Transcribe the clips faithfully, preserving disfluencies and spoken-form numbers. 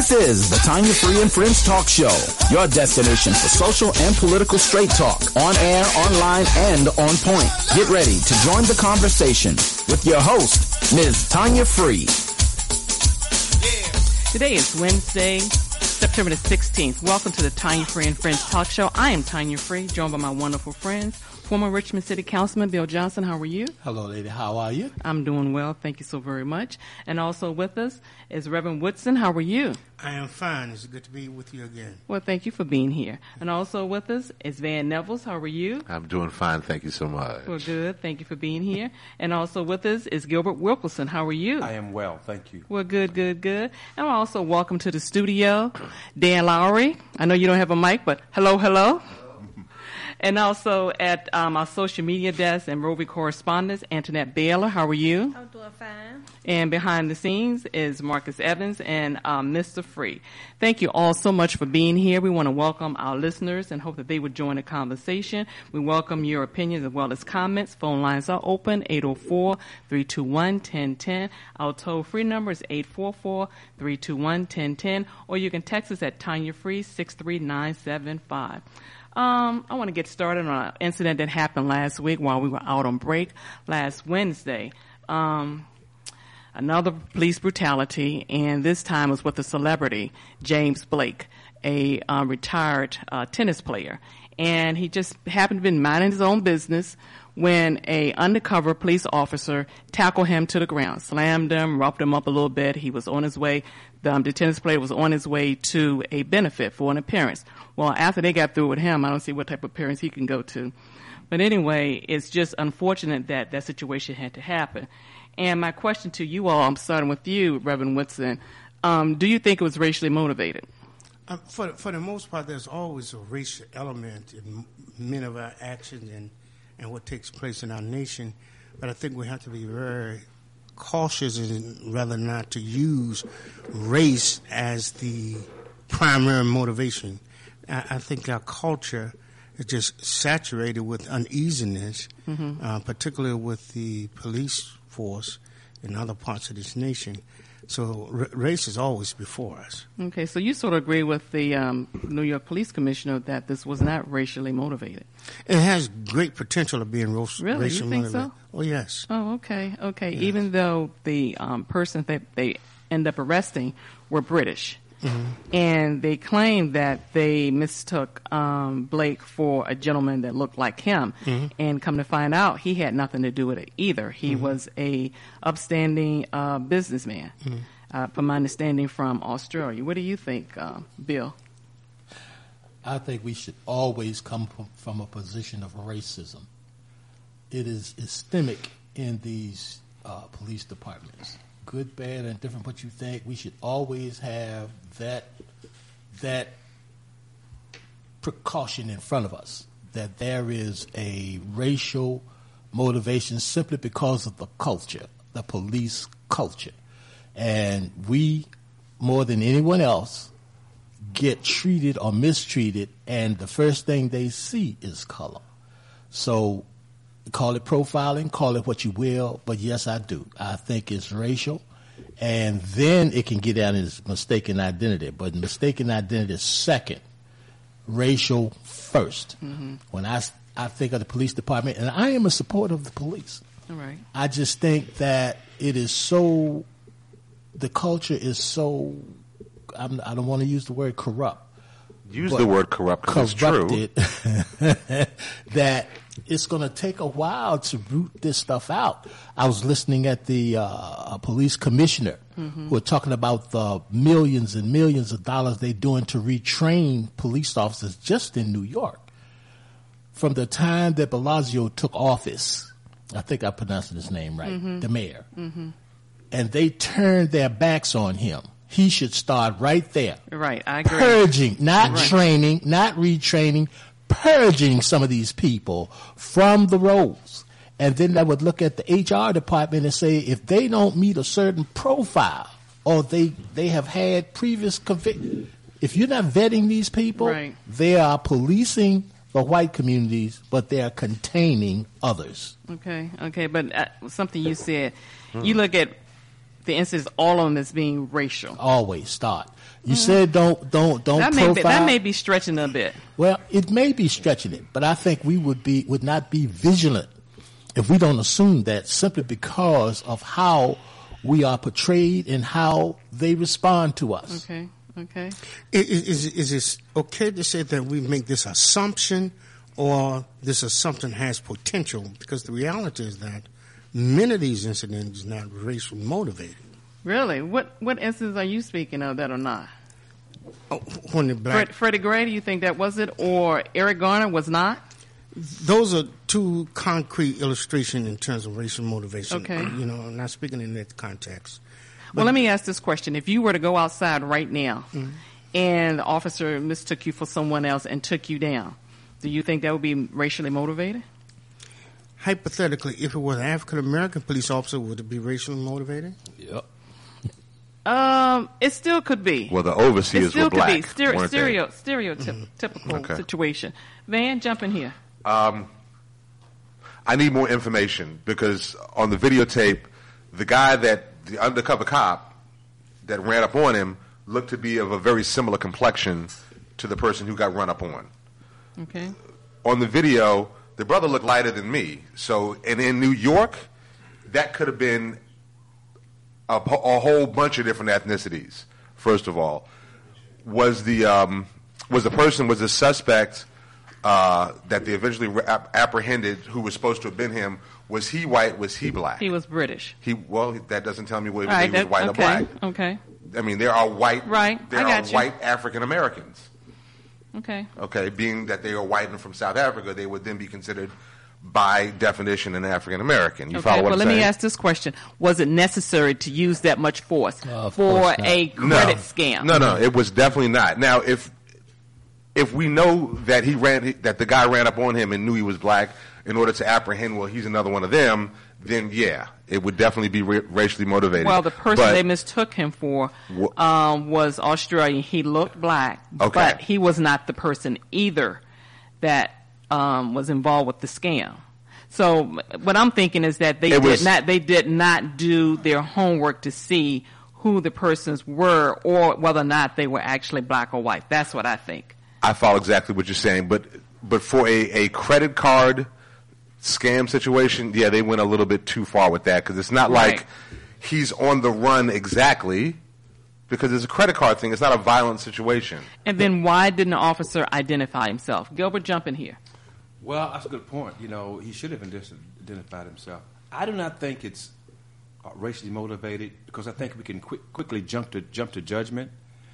This is the Tanya Free and Friends Talk Show, your destination for social and political straight talk, on air, online, and on point. Get ready to join the conversation with your host, Miz Tanya Free. Today is Wednesday, September the sixteenth. Welcome to the Tanya Free and Friends Talk Show. I am Tanya Free, joined by my wonderful friends, former Richmond City Councilman Bill Johnson. How are you? Hello, lady. How are you? I'm doing well. Thank you so very much. And also with us is Reverend Woodson. How are you? I am fine. It's good to be with you again. Well, thank you for being here. And also with us is Van Nevels. How are you? I'm doing fine. Thank you so much. Well, good. Thank you for being here. And also with us is Gilbert Wilkerson. How are you? I am well. Thank you. Well, good, good, good. And also welcome to the studio, Dan Lowry. I know you don't have a mic, but hello, hello. And also at um, our social media desk and roving correspondents, Antoinette Baylor. How are you? I'm doing fine. And behind the scenes is Marcus Evans and um, Mister Free. Thank you all so much for being here. We want to welcome our listeners and hope that they would join the conversation. We welcome your opinions as well as comments. Phone lines are open, eight oh four, three two one, one oh one oh. Our toll-free number is eight four four, three two one, one oh one oh, or you can text us at Tanya Free six three nine seven five. Um, I want to get started on an incident that happened last week while we were out on break last Wednesday. Um, another police brutality, and this time was with a celebrity, James Blake, a uh, retired uh, tennis player. And he just happened to be minding his own business when a undercover police officer tackled him to the ground, slammed him, roughed him up a little bit. He was on his way, the, um, the tennis player was on his way to a benefit for an appearance. Well, after they got through with him, I don't see what type of appearance he can go to. But anyway, it's just unfortunate that that situation had to happen. And my question to you all, I'm starting with you, Reverend Woodson, um, do you think it was racially motivated? Uh, for, for the most part, there's always a racial element in many of our actions and, and what takes place in our nation. But I think we have to be very cautious and rather not to use race as the primary motivation. I, I think our culture is just saturated with uneasiness, mm-hmm. uh, particularly with the police force in other parts of this nation. So r- race is always before us. Okay, so you sort of agree with the um, New York Police Commissioner that this was not racially motivated. It has great potential of being ro- really? racially you think motivated. So? Oh, yes. Oh, okay, okay. Yes. Even though the um, person that they end up arresting were British. Mm-hmm. And they claimed that they mistook um, Blake for a gentleman that looked like him. Mm-hmm. And come to find out, he had nothing to do with it either. He mm-hmm. was a upstanding uh, businessman, mm-hmm. uh, from my understanding, from Australia. What do you think, uh, Bill? I think we should always come from, from a position of racism. It is systemic in these uh, police departments. Good, bad, and different what you think, we should always have that that precaution in front of us, that there is a racial motivation simply because of the culture, the police culture. And we, more than anyone else, get treated or mistreated, and the first thing they see is color. So call it profiling, call it what you will, but yes, I do. I think it's racial, and then it can get down as mistaken identity. But mistaken identity is second, racial first. Mm-hmm. When I, I think of the police department, and I am a supporter of the police. All right. I just think that it is so, the culture is so, I'm, I don't want to use the word corrupt. Use the word corrupt because it's true. That it's going to take a while to root this stuff out. I was listening at the uh, police commissioner mm-hmm. who were talking about the millions and millions of dollars they're doing to retrain police officers just in New York. From the time that Blasio took office, I think I pronounced his name right, mm-hmm. the mayor, mm-hmm. and they turned their backs on him. He should start right there. Right, I agree. Purging, not right. training, not retraining, purging some of these people from the roles. And then I would look at the H R department and say, if they don't meet a certain profile or they, they have had previous convic, if you're not vetting these people, right. they are policing the white communities, but they are containing others. Okay, okay, but uh, something you said, hmm. you look at the instance, all of them as being racial. Always start. You mm. said don't don't don't that profile. May be, that may be stretching a bit. Well, it may be stretching it, but I think we would be would not be vigilant if we don't assume that simply because of how we are portrayed and how they respond to us. Okay. Okay. Is, is, is it okay to say that we make this assumption, or this assumption has potential? Because the reality is that many of these incidents are not racially motivated. Really? What what instances are you speaking of that are not? Oh, when the black Fred, Freddie Gray, do you think that was it, or Eric Garner was not? Those are two concrete illustrations in terms of racial motivation. Okay. You know, I'm not speaking in that context. But well, let me ask this question. If you were to go outside right now mm-hmm. and the officer mistook you for someone else and took you down, do you think that would be racially motivated? Hypothetically, if it was an African-American police officer, would it be racially motivated? Yep. Um, it still could be. Well, the overseers it still were black. Could be. Stere- stereo, stereotypical mm-hmm. okay. situation. Van, jump in here. Um, I need more information because on the videotape, the guy that the undercover cop that ran up on him looked to be of a very similar complexion to the person who got run up on. Okay. On the video, the brother looked lighter than me. So, and in New York, that could have been a, a whole bunch of different ethnicities. First of all, was the um, was the person was the suspect uh, that they eventually re- apprehended, who was supposed to have been him? Was he white? Was he black? He was British. He well, that doesn't tell me whether right, he was that, white okay, or black. Okay. I mean, there are white. Right. There I got are you. white African Americans. Okay. Okay. Being that they are white and from South Africa, they would then be considered, by definition, an African American. You okay, follow what well, I'm let saying? me ask this question: was it necessary to use that much force uh, for a credit no. scam? No, no, it was definitely not. Now, if if we know that he ran, that the guy ran up on him and knew he was black in order to apprehend, well, he's another one of them, then yeah, it would definitely be ra- racially motivated. Well, the person but, they mistook him for um, was Australian. He looked black, okay. but he was not the person either that um, was involved with the scam. So what I'm thinking is that they it did was, not they did not do their homework to see who the persons were or whether or not they were actually black or white. That's what I think. I follow exactly what you're saying, but but for a, a credit card scam situation, yeah, they went a little bit too far with that because it's not right. like he's on the run exactly, because it's a credit card thing. It's not a violent situation. And then why didn't the officer identify himself? Gilbert, jump in here. Well, that's a good point. You know, he should have identified himself. I do not think it's uh, racially motivated because I think we can quick, quickly jump to jump to judgment.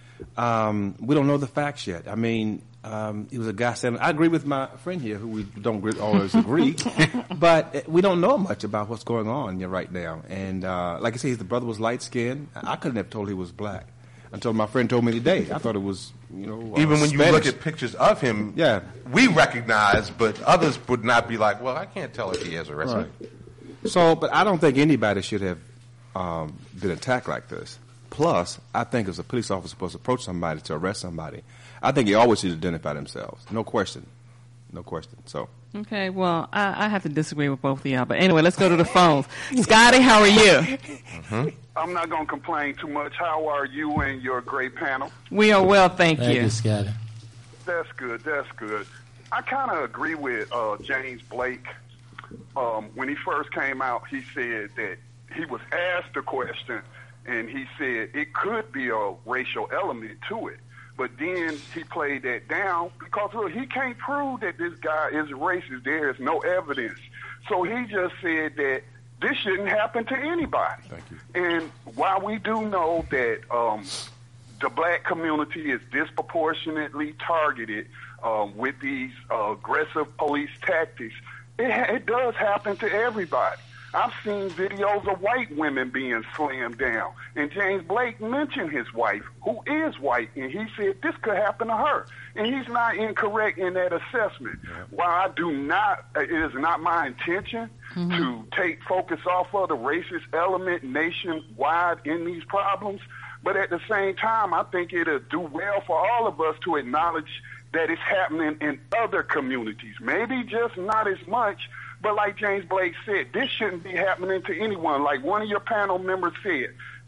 Um, we don't know the facts yet. I mean, um, he was a guy saying, I agree with my friend here, who we don't always agree, but we don't know much about what's going on here right now. And uh, like I say, the brother was light-skinned. I couldn't have told he was black until my friend told me today. I thought it was, you know, uh, even when Spanish. you look at pictures of him, yeah, we recognize, but others would not be like, well, I can't tell if he has a resume. Right. So, but I don't think anybody should have um, been attacked like this. Plus, I think as a police officer supposed to approach somebody to arrest somebody, I think he always should identify themselves. No question. No question. So. Okay, well, I, I have to disagree with both of y'all. But anyway, let's go to the phones. Scotty, how are you? Mm-hmm. I'm not going to complain too much. How are you and your great panel? We are well, thank, thank you. you, Scotty. That's good. That's good. I kind of agree with uh, James Blake. Um, when he first came out, he said that he was asked a question, and he said it could be a racial element to it. But then he played that down because, look, he can't prove that this guy is racist. There is no evidence. So he just said that this shouldn't happen to anybody. Thank you. And while we do know that um, the black community is disproportionately targeted um, with these uh, aggressive police tactics, it, it does happen to everybody. I've seen videos of white women being slammed down. And James Blake mentioned his wife, who is white, and he said this could happen to her. And he's not incorrect in that assessment. Yeah. While I do not, it is not my intention mm-hmm. to take focus off of the racist element nationwide in these problems, but at the same time, I think it'll do well for all of us to acknowledge that it's happening in other communities. Maybe just not as much. But like James Blake said, this shouldn't be happening to anyone. Like one of your panel members said,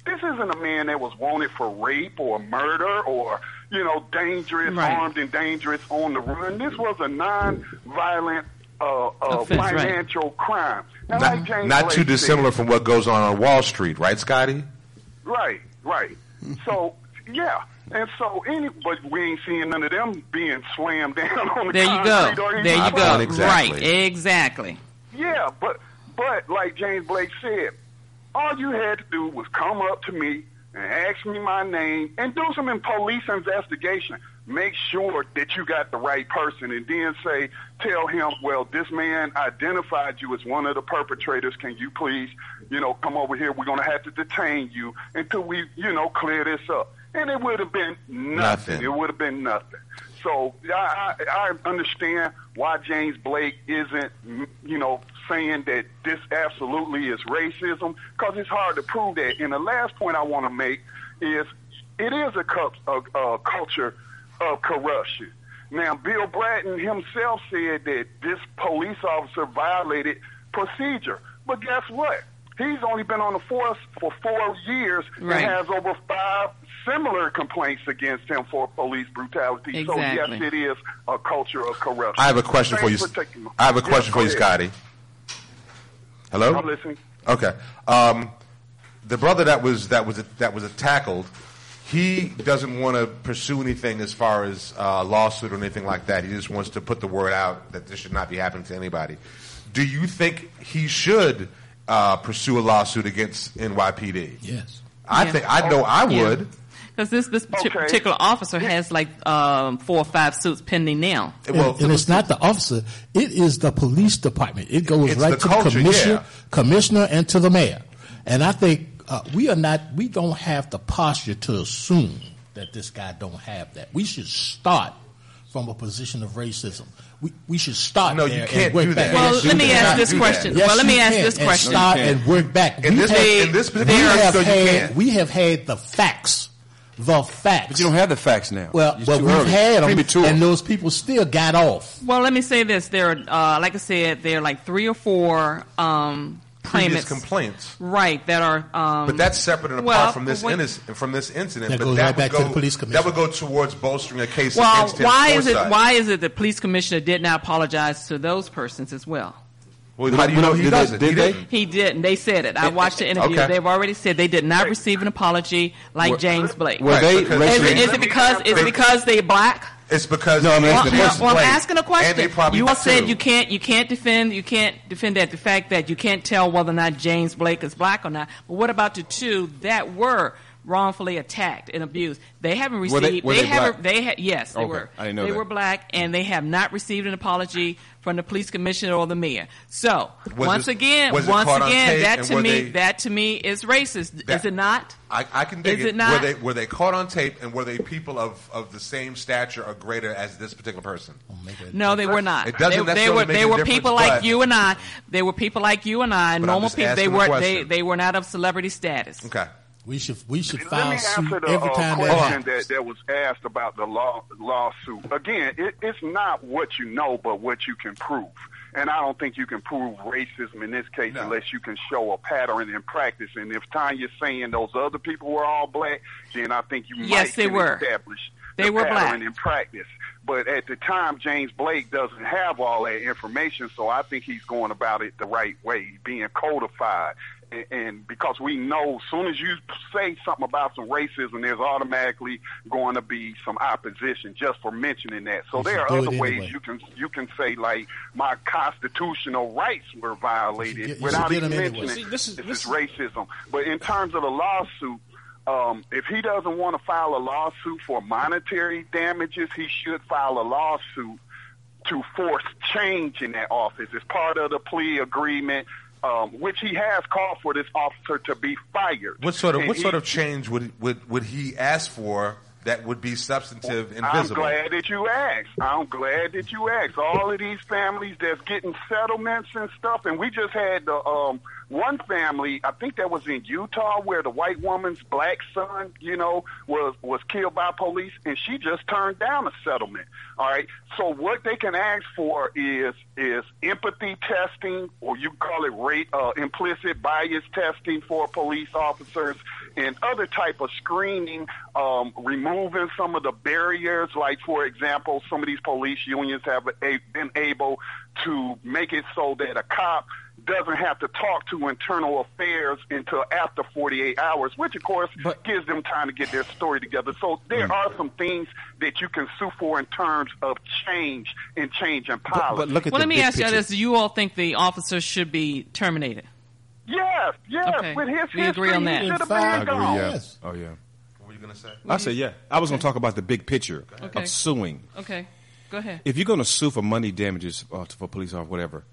This isn't a man that was wanted for rape or murder or, you know, dangerous, Right. armed and dangerous on the run. This was a non-violent uh, uh, Offense, right. financial crime. Now, Not, like James not too Blake dissimilar said- from what goes on on Wall Street, right, Scotty? Right, right. So, yeah. And so, any, but we ain't seeing none of them being slammed down on the There you go. concrete or There anything. you My go. point exactly. Right. Exactly. Yeah, but but like James Blake said, all you had to do was come up to me and ask me my name and do some police investigation. Make sure that you got the right person, and then say, tell him, well, this man identified you as one of the perpetrators. Can you please, you know, come over here? We're going to have to detain you until we, you know, clear this up. And it would have been nothing. Nothing. It would have been nothing. So I, I, I understand why James Blake isn't, you know, saying that this absolutely is racism, because it's hard to prove that. And the last point I want to make is it is a, cu- a, a culture of corruption. Now, Bill Bratton himself said that this police officer violated procedure. But guess what? He's only been on the force for four years Right. and has over five similar complaints against him for police brutality. Exactly. So, yes, it is a culture of corruption. I have a question for you. Thanks for taking my- I have a Yeah, question go for you, ahead. Scotty. Hello? I'm listening. Okay. Um, the brother that was that was that was tackled, he doesn't want to pursue anything as far as uh, lawsuit or anything like that. He just wants to put the word out that this should not be happening to anybody. Do you think he should uh, pursue a lawsuit against N Y P D? Yes. I Yeah. think I know I Yeah. would. Because this this parti- Okay. particular officer has like um, four or five suits pending now. And, Well, and it's not the officer; it is the police department. It goes It's right the to culture, the commissioner, yeah. commissioner, and to the mayor. And I think uh, we are not. We don't have the posture to assume that this guy don't have that. We should start from a position of racism. We we should start. No, there you can't and work do back. that. Well, Yes, let you me cannot ask this do that. question. Yes, well, let me you ask can, this and question. Start No, you and can't. work back. In We this- have- in this particular we have so you had can. we have had the facts, the facts. But you don't have the facts now. Well, It's but too we've early. had them, Premature. and those people still got off. Well, let me say this: there, are, uh, like I said, there are like three or four um, Previous claimants, complaints. right? That are. Um, But that's separate and apart well, from this when- innis- from this incident. That but goes that right would back to go, the police That commissioner. would go towards bolstering a case well, against him. why is it? Forsyth. Why is it the police commissioner did not apologize to those persons as well? Well, how do you know he Did they- doesn't? did He they? didn't. He didn't. They said it. I watched the interview. Okay. They've already said they did not receive an apology like Were- James Blake. Were Right, they because- Is racially? it, is it because is it because they black? It's because No, I'm asking Well, the question. well, I'm Blake, asking a And they question. probably You all said too. you can't you can't defend you can't defend that the fact that you can't tell whether or not James Blake is black or not. But what about the two that were wrongfully attacked and abused? They haven't Were received. they- were they haven't. black? They ha- yes, they Okay, were. I didn't know they that. were black, and they have not received an apology from the police commissioner or the mayor. So Was once this- again, was it once caught on again, tape, that and to were me, they- that to me is racist. That- is it not? I, I can dig Is it. it not? Were they were they caught on tape, and were they people of, of the same stature or greater as this particular person? No, they were not. It doesn't they, they necessarily were make they a were difference, people like but- you and I. They were people like you and I, But I'm normal just people. They asking the were question. they they were not of celebrity status. Okay. We should we should Let file me suit answer the every uh, time that question happens. that, that was asked about the law lawsuit. Again, it, it's not what you know, but what you can prove. And I don't think you can prove racism in this case No. unless you can show a pattern in practice. And if Tanya's saying those other people were all black, then I think you Yes, might they can were. establish They the were pattern black. in practice. But at the time, James Blake doesn't have all that information, so I think he's going about it the right way, being codified. And, and because we know as soon as you say something about some racism, there's automatically going to be some opposition just for mentioning that. So You there should are do other it ways anyway. you can you can say, like, my constitutional rights were violated You should get- you without should get even them anyway. mentioning See, this is- this this is is- racism. But in terms of the lawsuit, um, if he doesn't want to file a lawsuit for monetary damages, he should file a lawsuit to force change in that office. It's part of the plea agreement, um, which he has called for this officer to be fired. What sort of And what he- sort of change would would would he ask for that would be substantive and I'm visible? glad that you asked. I'm glad that you asked. All of these families that's getting settlements and stuff, and we just had the um, one family, I think that was in Utah, where the white woman's black son, you know, was was killed by police, and she just turned down a settlement. All right. So what they can ask for is is empathy testing, or you call it rate uh, implicit bias testing for police officers, and other type of screening, um, removing some of the barriers. Like, for example, some of these police unions have a, been able to make it so that a cop doesn't have to talk to internal affairs until after forty-eight hours, which, of course, but, gives them time to get their story together. So there mm. are some things that you can sue for in terms of change and change in policy. But, but look at well, let me ask you this. Do you all think the officers should be terminated? Yes, yes. Okay. With his we history, agree on that. He should have I been agree, gone. yeah. Yes. Oh, yeah. What were you going to say? I say, yeah. I was going to talk about the big picture okay. of suing. Okay. Go ahead. If you're going to sue for money damages uh, for police or whatever,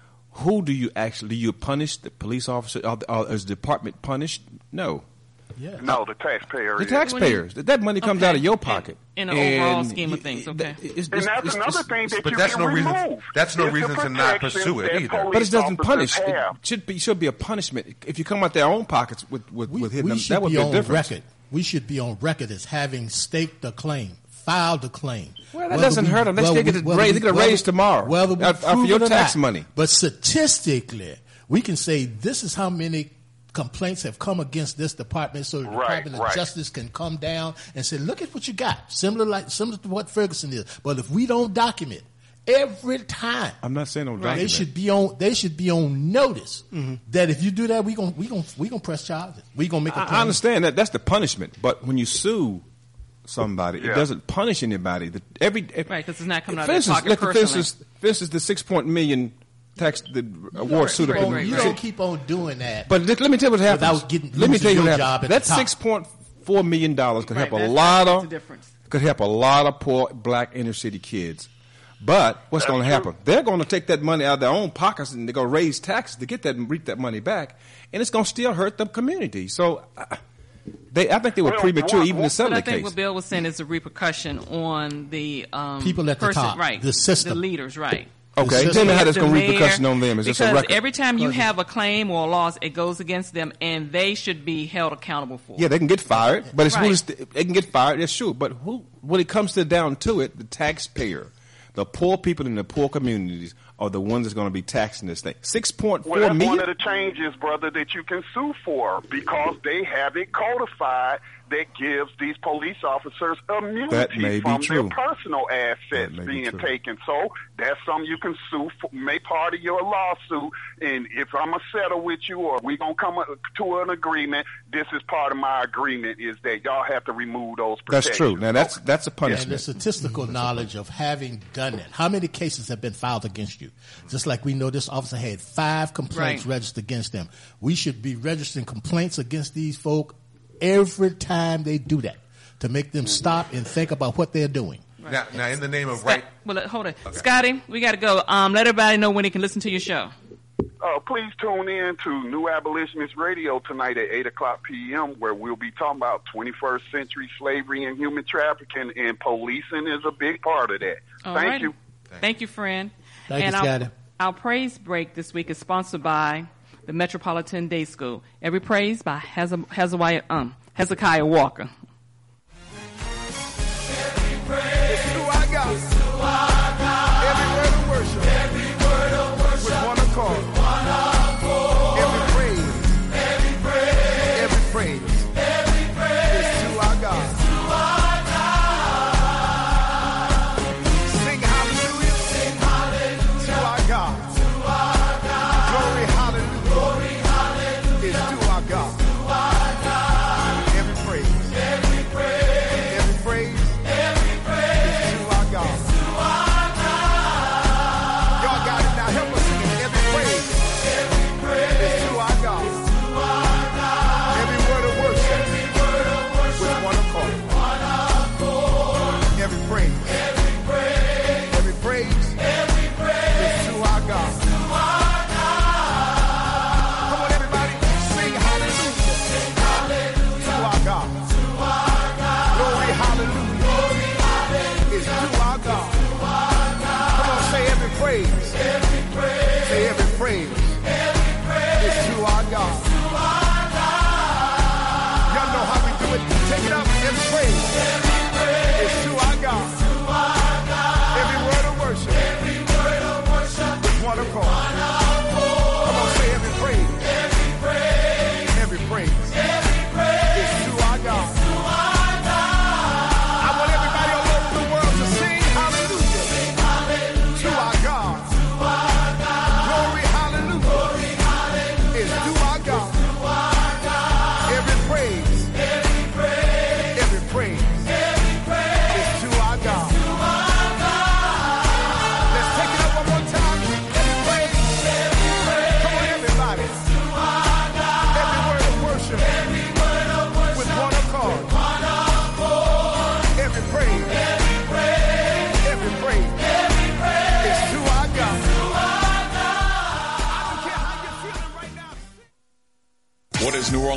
who do you actually, do you punish the police officer? Or, or is the department punished? No. Yeah. No, the taxpayer. The is. taxpayers. That money comes okay. out of your pocket. In, in the overall scheme of things, okay. It's, it's, and that's it's, another it's, thing that but you that's can no remove. reason. That's no It's reason the to not protections pursue it that either. police But it doesn't officers punish. It have. should be should be a punishment. If you come out their own pockets with with, We, with hitting we them, should that would be be a on difference. record. We should be on record as having staked a claim, filed a claim. Well, that doesn't hurt them. They still get it raised. They get a raise tomorrow. Whether we uh, for prove your it or tax not. money. But statistically, we can say this is how many complaints have come against this department, so the Right, Department of right. Justice can come down and say, "Look at what you got." Similar, like similar to what Ferguson is. But if we don't document every time, I'm not saying no they document. should be on. They should be on notice that if you do that, we gonna we gonna we gonna press charges. We gonna make a I, claim. I understand that. That's the punishment. But when you sue somebody, Yeah. it doesn't punish anybody. The, every if, Right, because it's not coming out for of their instance, pocket like, for personally. instance, for instance, the six point million tax the award Right, suit right, up in- right, You right. don't keep on doing that. But let, let me tell you what happens. Without getting- let me losing tell you what your happens. job at That the top. six point four million dollars could Right, help a that's- lot that's of the difference. could help a lot of poor black inner city kids. But what's going to happen? They're going to take that money out of their own pockets and they're going to raise taxes to get that and reap that money back, and it's going to still hurt the community. So, uh, they I think they were Well, premature what- even to what- settle But I the think case. what Bill was saying is a repercussion on the um, People at the person, top, right? the system. the leaders, right? Okay, the tell me how that's The going to mayor, repercussion on them. Is this a because record? every time you have a claim or a loss, it goes against them, and they should be held accountable for. Yeah, they can get fired, but it's Right. who's they can get fired. That's true. But who, when it comes to down to it, the taxpayer, the poor people in the poor communities are the ones that's going to be taxing this thing. Six point Well, four that's million. one of the changes, brother, that you can sue for because they have it codified that gives these police officers immunity That may be from true. their personal assets That may be being true. taken. So that's something you can sue for, make part of your lawsuit. And if I'm going to settle with you or we're going to come to an agreement, this is part of my agreement is that y'all have to remove those protections. That's true. Now that's that's a And the punishment. statistical knowledge of having done it. How many cases have been filed against you? Just like we know this officer had five complaints Right. registered against them. We should be registering complaints against these folk every time they do that to make them stop and think about what they're doing. Now, now, in the name of Scott, right, well, uh, hold on, Scotty, we got to go. Um, let everybody know when they can listen to your show. Uh, please tune in to New Abolitionist Radio tonight at eight o'clock p.m. where we'll be talking about twenty-first century slavery and human trafficking, and policing is a big part of that. All Thank right. you. Thank you, friend. Thank and you, our, Scotty. our praise break this week is sponsored by the Metropolitan Day School. Every praise by Heze- Hezekiah, um, Hezekiah Walker. It's who I got. Every word of worship. With one accord. Every praise. Every praise. It's who I got. Sing hallelujah. To our God. Glory hallelujah. It's to our God. Every praise.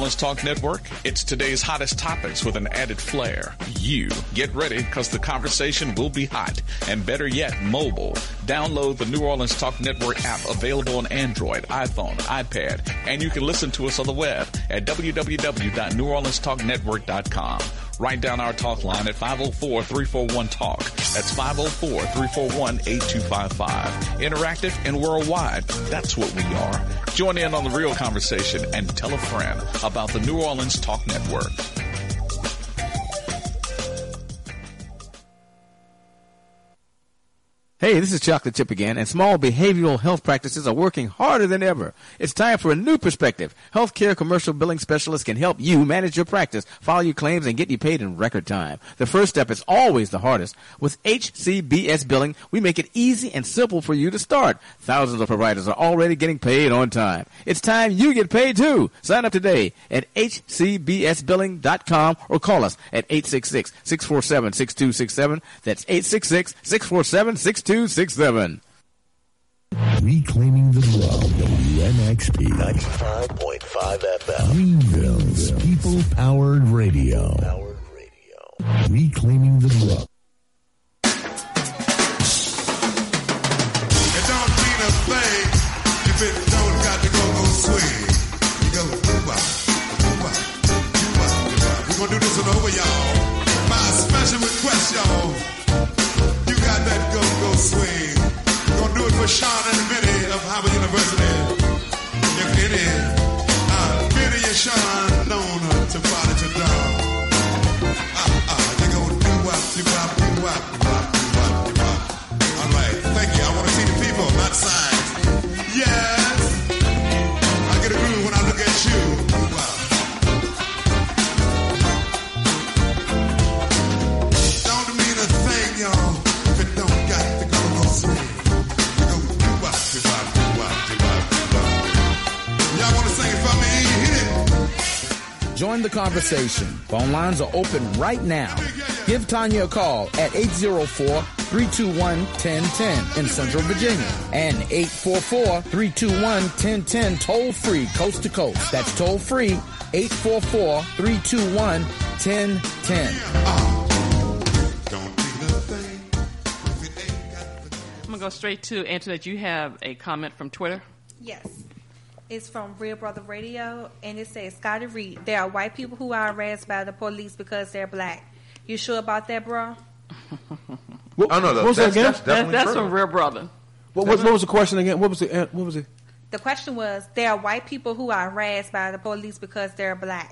Orleans Talk Network, it's today's hottest topics with an added flair. You get ready because the conversation will be hot. And better yet, mobile. Download the New Orleans Talk Network app available on Android, iPhone, iPad, and you can listen to us on the web at w w w dot new orleans talk network dot com. Write down our talk line at five oh four, three four one, talk. That's five oh four, three four one, eight two five five. Interactive and worldwide. That's what we are. Join in on the real conversation and tell a friend about the New Orleans Talk Network. Hey, this is Chocolate Chip again, and small behavioral health practices are working harder than ever. It's time for a new perspective. Healthcare commercial billing specialists can help you manage your practice, file your claims, and get you paid in record time. The first step is always the hardest. With H C B S Billing, we make it easy and simple for you to start. Thousands of providers are already getting paid on time. It's time you get paid too. Sign up today at h c b s billing dot com or call us at eight six six, six four seven, six two six seven. That's eight six six, six four seven, six two six seven. Reclaiming the Drum, W N X P ninety-five point five F M. Greenville's people-powered radio. Powered radio. Reclaiming the Drum. It don't mean a thing if it don't got to go go swing. You go doo-wah, doo-wah, doo-wah, doo-wah. We're gonna do this one over, y'all. My special request, y'all. You got that go go swing. We're gonna do it for Sean and Vinny of Howard University. If any, uh, Vinny and Sean known her to party to dawn. Ah ah, they go do wop, do wop, do wop, do wop, do wop, do wop. All right, thank you. I want to see the people, not signs. Yes, I get a groove when I look at you. Wow. Don't mean a thing, y'all. Join the conversation. Phone lines are open right now. Give Tanya a call at eight oh four, three two one, one oh one oh in Central Virginia and eight four four, three two one, one oh one oh toll free coast to coast. That's toll free eight four four, three two one, one oh one oh. I'm going to go straight to Antoinette. You have a comment from Twitter? Yes. It's from Real Brother Radio, and it says, Scotty Reed, there are white people who are harassed by the police because they're black. You sure about that, bro? What, oh, no, no, what was that's, that again? That's, that's, that's from Real Brother. What, what, what was the question again? What was it? What was it? The question was, there are white people who are harassed by the police because they're black.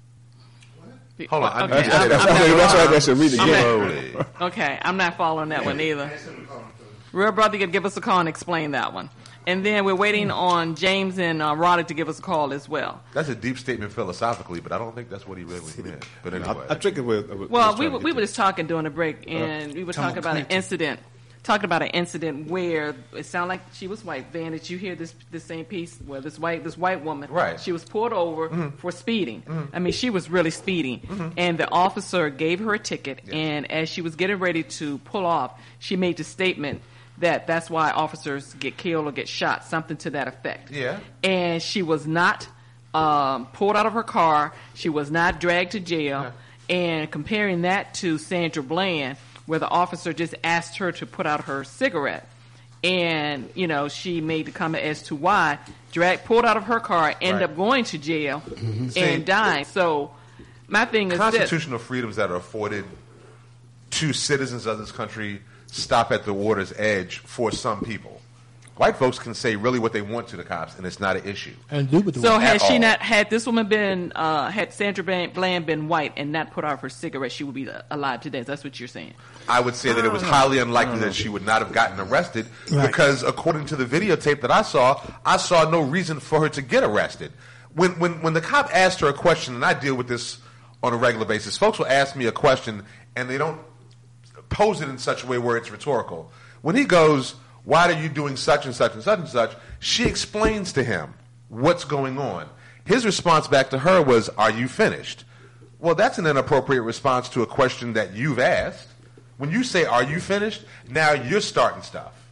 Hold on. Okay, that's, that's, that's why I said read it again. Okay, I'm not following that one either. Real Brother, you can give us a call and explain that one. And then we're waiting on James and uh, Roddick to give us a call as well. That's a deep statement philosophically, but I don't think that's what he really meant. But anyway. I, I think it was. was well, we, we were just talking during the break, and uh, we were talking about an incident. Talking about an incident where it sounded like she was white. Van, did you hear this this same piece where this white this white woman, right. she was pulled over mm-hmm. for speeding. Mm-hmm. I mean, she was really speeding. Mm-hmm. And the officer gave her a ticket, yeah. and as she was getting ready to pull off, she made the statement that that's why officers get killed or get shot, something to that effect. Yeah. And she was not um, pulled out of her car. She was not dragged to jail. Yeah. And comparing that to Sandra Bland, where the officer just asked her to put out her cigarette. And, you know, she made the comment as to why, dragged, pulled out of her car, ended right. up going to jail mm-hmm. and dying. So my thing is constitutional this. freedoms that are afforded to citizens of this country stop at the water's edge for some people. White folks can say really what they want to the cops, and it's not an issue. And do what they so want. had she all. not had this woman been uh, had Sandra Bland been white and not put out her cigarette, she would be alive today. That's what you're saying. I would say that it was highly unlikely that she would not have gotten arrested right. because according to the videotape that I saw, I saw no reason for her to get arrested. When when when the cop asked her a question, and I deal with this on a regular basis, folks will ask me a question and they don't pose it in such a way where it's rhetorical. When he goes, why are you doing such and such and such and such, she explains to him what's going on. His response back to her was, are you finished? Well, that's an inappropriate response to a question that you've asked. When you say, are you finished, now you're starting stuff.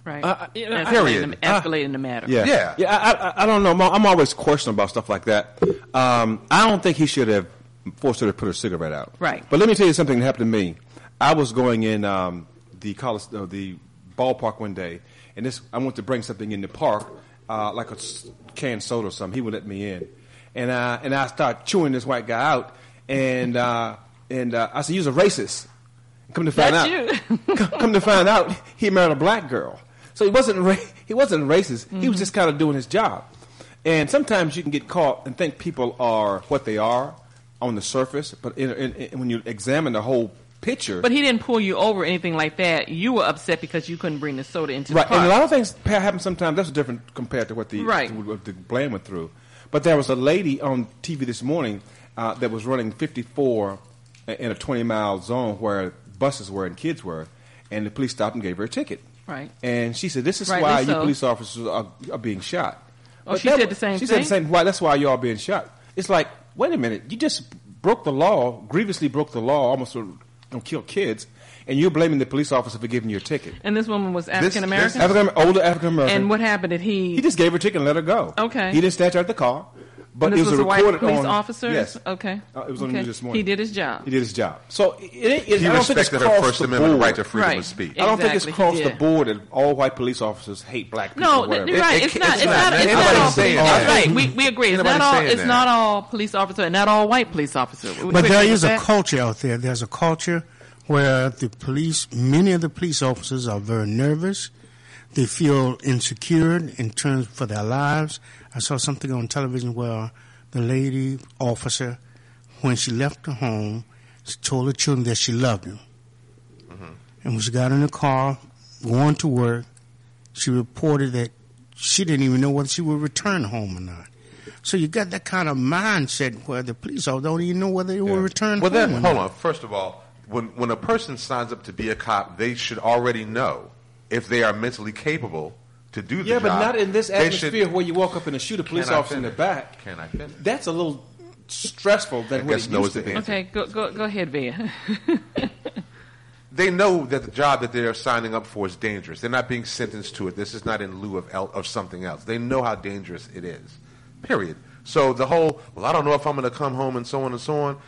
Right. Uh, you know, escalating, the, escalating the matter. Yeah. Yeah. Yeah. I, I, I don't know. I'm, I'm always questioning about stuff like that. Um, I don't think he should have forced her to put her cigarette out. Right. But let me tell you something that happened to me. I was going in um, the college, uh, the ballpark one day, and this I went to bring something in the park, uh, like a canned soda or something. He would let me in, and uh, and I started chewing this white guy out, and uh, and uh, I said, "You're a racist." Come to find That's out, you. come to find out, he married a black girl. So he wasn't ra- he wasn't racist. Mm-hmm. He was just kind of doing his job. And sometimes you can get caught and think people are what they are on the surface, but in, in, in, when you examine the whole picture. But he didn't pull you over or anything like that. You were upset because you couldn't bring the soda into right. the park. And a lot of things happen sometimes. That's different compared to what the Right. to what the Bland went through. But there was a lady on T V this morning uh, that was running fifty-four in a twenty mile zone where buses were and kids were, and the police stopped and gave her a ticket. Right. And she said, "This is Rightly why you so. police officers are, are being shot." Oh, But she that said wa- the same She thing? said the same. Why? That's why y'all being shot. It's like, wait a minute, you just broke the law, grievously broke the law, almost uh, killed kids, and you're blaming the police officer for giving you a ticket. And this woman was African American? African, older African American. And what happened? Did he... He just gave her a ticket and let her go. Okay. He didn't snatch her out the car. But and this it was, was a white recorded police on, officer? Yes. Okay. Uh, it was on okay. the news this morning. He did his job. He did his job. So it, it, it, He I don't think it's respected her across First the Amendment board. right to freedom Right. of speech. I don't think it's Exactly, across he the did. board that all white police officers hate black people. No, or whatever. you're right. It- It's it- not. it's It's not. not. It's not Nobody's all. saying That's that. right. We we agree. It's Nobody's not all. saying It's that. not all police officer and not all white police officer. We- But we there agree is with a that? culture out there. There's a culture where the police, many of the police officers are very nervous. They feel insecure in terms for their lives. I saw something on television where the lady officer, when she left her home, she told her children that she loved them. Mm-hmm. And when she got in the car, going to work, she reported that she didn't even know whether she would return home or not. So you got that kind of mindset where the police officers don't even know whether they will return Well, home then, or hold not. on. First of all, when when a person signs up to be a cop, they should already know if they are mentally capable to do the Yeah, job. but not in this They atmosphere should- where you walk up and shoot a police Can I officer in the finish? back. Can I finish? That's a little stressful than I what guess it no used is to the be. answer. Okay, go go go ahead, Via. They know that the job that they're signing up for is dangerous. They're not being sentenced to it. This is not in lieu of el- of something else. They know how dangerous it is. Period. So the whole, well, I don't know if I'm going to come home and so on and so on.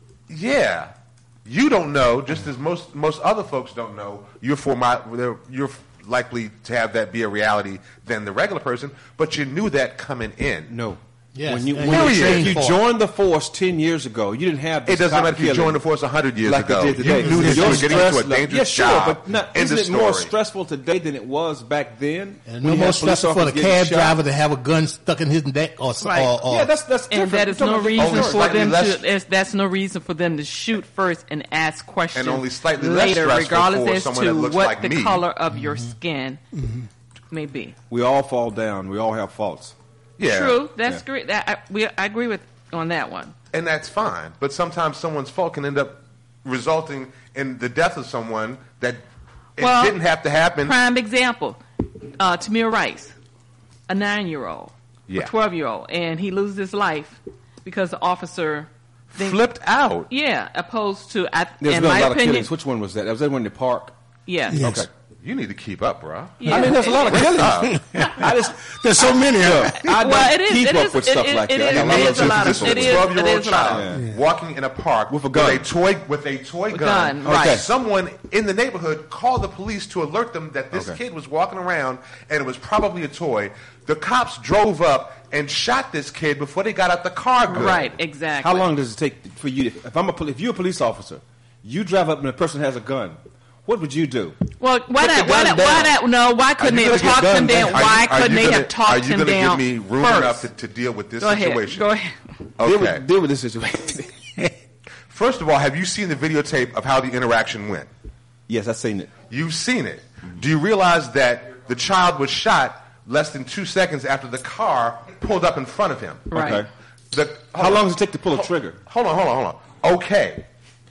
Yeah, you don't know, just as most most other folks don't know. You're for my, you're likely to have that be a reality than the regular person, but you knew that coming in. No. Yes, When you, and when you're you, trained if you for it. joined the force ten years ago, you didn't have this It doesn't cop matter if you killing joined the force one hundred years like ago. they did today. You knew that you Your were getting into a stress level- dangerous yeah, sure, job. but not, End isn't of it more story. stressful today than it was back then? And when no you more had police stressful for the officers getting cab shot? driver to have a gun stuck in his neck or, s- Right. or, or Yeah, that's that's And different. that is We're no talking reason about- Only for slightly them less- to. It's, that's no reason for them to shoot first and ask questions And only slightly less later, stressful regardless for as someone that to looks what like the me. color of your skin may be. We all fall down. We all have faults. Yeah. True, that's Yeah. great. That, I, we, I agree with on that one. And that's fine. But sometimes someone's fault can end up resulting in the death of someone that it Well, didn't have to happen. Prime example, uh, Tamir Rice, a nine-year-old, Yeah. a twelve-year-old, and he loses his life because the officer think- Flipped out. Yeah, opposed to, I, There's in been a my lot of opinion, killings. Which one was that? Was that one in the park? yes. Yes. Okay. You need to keep up, bro. Yeah. I mean, there's a lot of killings. I just There's so many of them. I don't Well, it is- keep it up is- with it stuff is- like it that. I is- got it lot is of a lot This of- is it a is- twelve-year-old it is a lot. child Yeah. walking in a park With a gun. toy with a toy A gun. gun, right. Okay. Someone in the neighborhood called the police to alert them that this Okay. kid was walking around and it was probably a toy. The cops drove up and shot this kid before they got out the car. Good. Right, exactly. How long does it take for you? To, if I'm a poli- if you're a police officer, you drive up and a person has a gun. What would you do? Well, why Put the not? Why gun not? Why down. not? No, why couldn't Are they you have gonna talked get him gun down? down? Are you- Why are couldn't you they gonna- have talked Are you him going to down give me room first? enough to, to deal with this Go ahead. situation? Go ahead. Deal Okay. with, deal with this situation. First of all, have you seen the videotape of how the interaction went? Yes, I've seen it. You've seen it. Do you realize that the child was shot less than two seconds after the car pulled up in front of him? Right. Okay. The, How long does it take to pull a trigger? Hold on, hold on, hold on. Okay.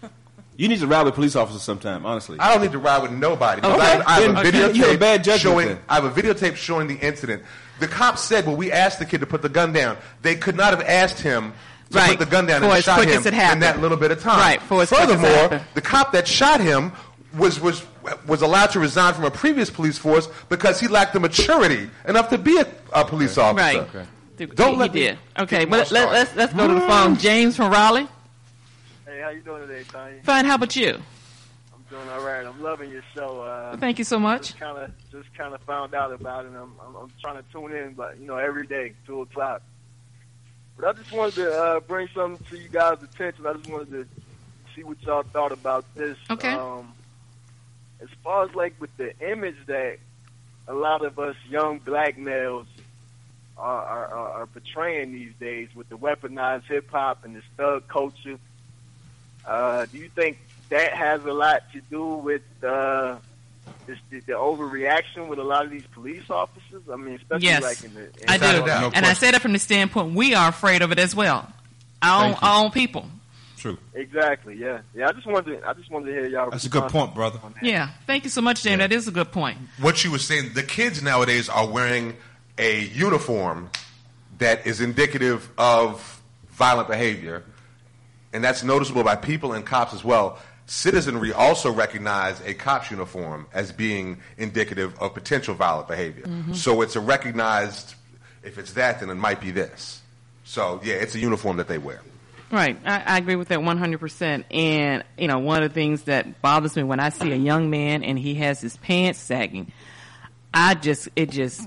You need to ride with police officers sometime, honestly. I don't need to ride with nobody. because Okay. I have, I have a Then- videotape you have a bad judgment showing. then. I have a videotape showing the incident. The cops said, "Well, we asked the kid to put the gun down." They could not have asked him to Right. put the gun down For and as shot quick him as it in happened. that little bit of time. Right, for as quick as it Furthermore, happened. the cop that shot him was was was allowed to resign from a previous police force because he lacked the maturity enough to be a, a police officer. Right. Okay. Don't he, let he me did. Okay, get but my let, let, let's let's go to the phone. James from Raleigh. Hey, how you doing today, Tanya? Fine. How about you? I'm doing all right. I'm loving your show. Uh, Thank you so much. Just kind of just kind of found out about it. And I'm, I'm I'm trying to tune in, but you know, every day, two o'clock. But I just wanted to uh, bring something to you guys' attention. I just wanted to see what y'all thought about this. Okay. Um, as far as like with the image that a lot of us young black males are, are, are portraying these days with the weaponized hip hop and the thug culture, uh, do you think that has a lot to do with uh, this, the, the overreaction with a lot of these police officers? I mean, especially Yes, like in the in I do, No and I say that from the standpoint we are afraid of it as well. Our own, Thank you. our own people. True. Exactly. Yeah. Yeah. I just wanted to, I just wanted to hear y'all. That's a good point, brother. Yeah. Thank you so much, James. That is a good point. What you were saying, the kids nowadays are wearing a uniform that is indicative of violent behavior, and that's noticeable by people and cops as well. Citizenry also recognize a cop's uniform as being indicative of potential violent behavior. Mm-hmm. So it's a recognized, if it's that, then it might be this. So, yeah, it's a uniform that they wear. Right. I, I agree with that one hundred percent. And, you know, one of the things that bothers me when I see a young man and he has his pants sagging, I just, it just,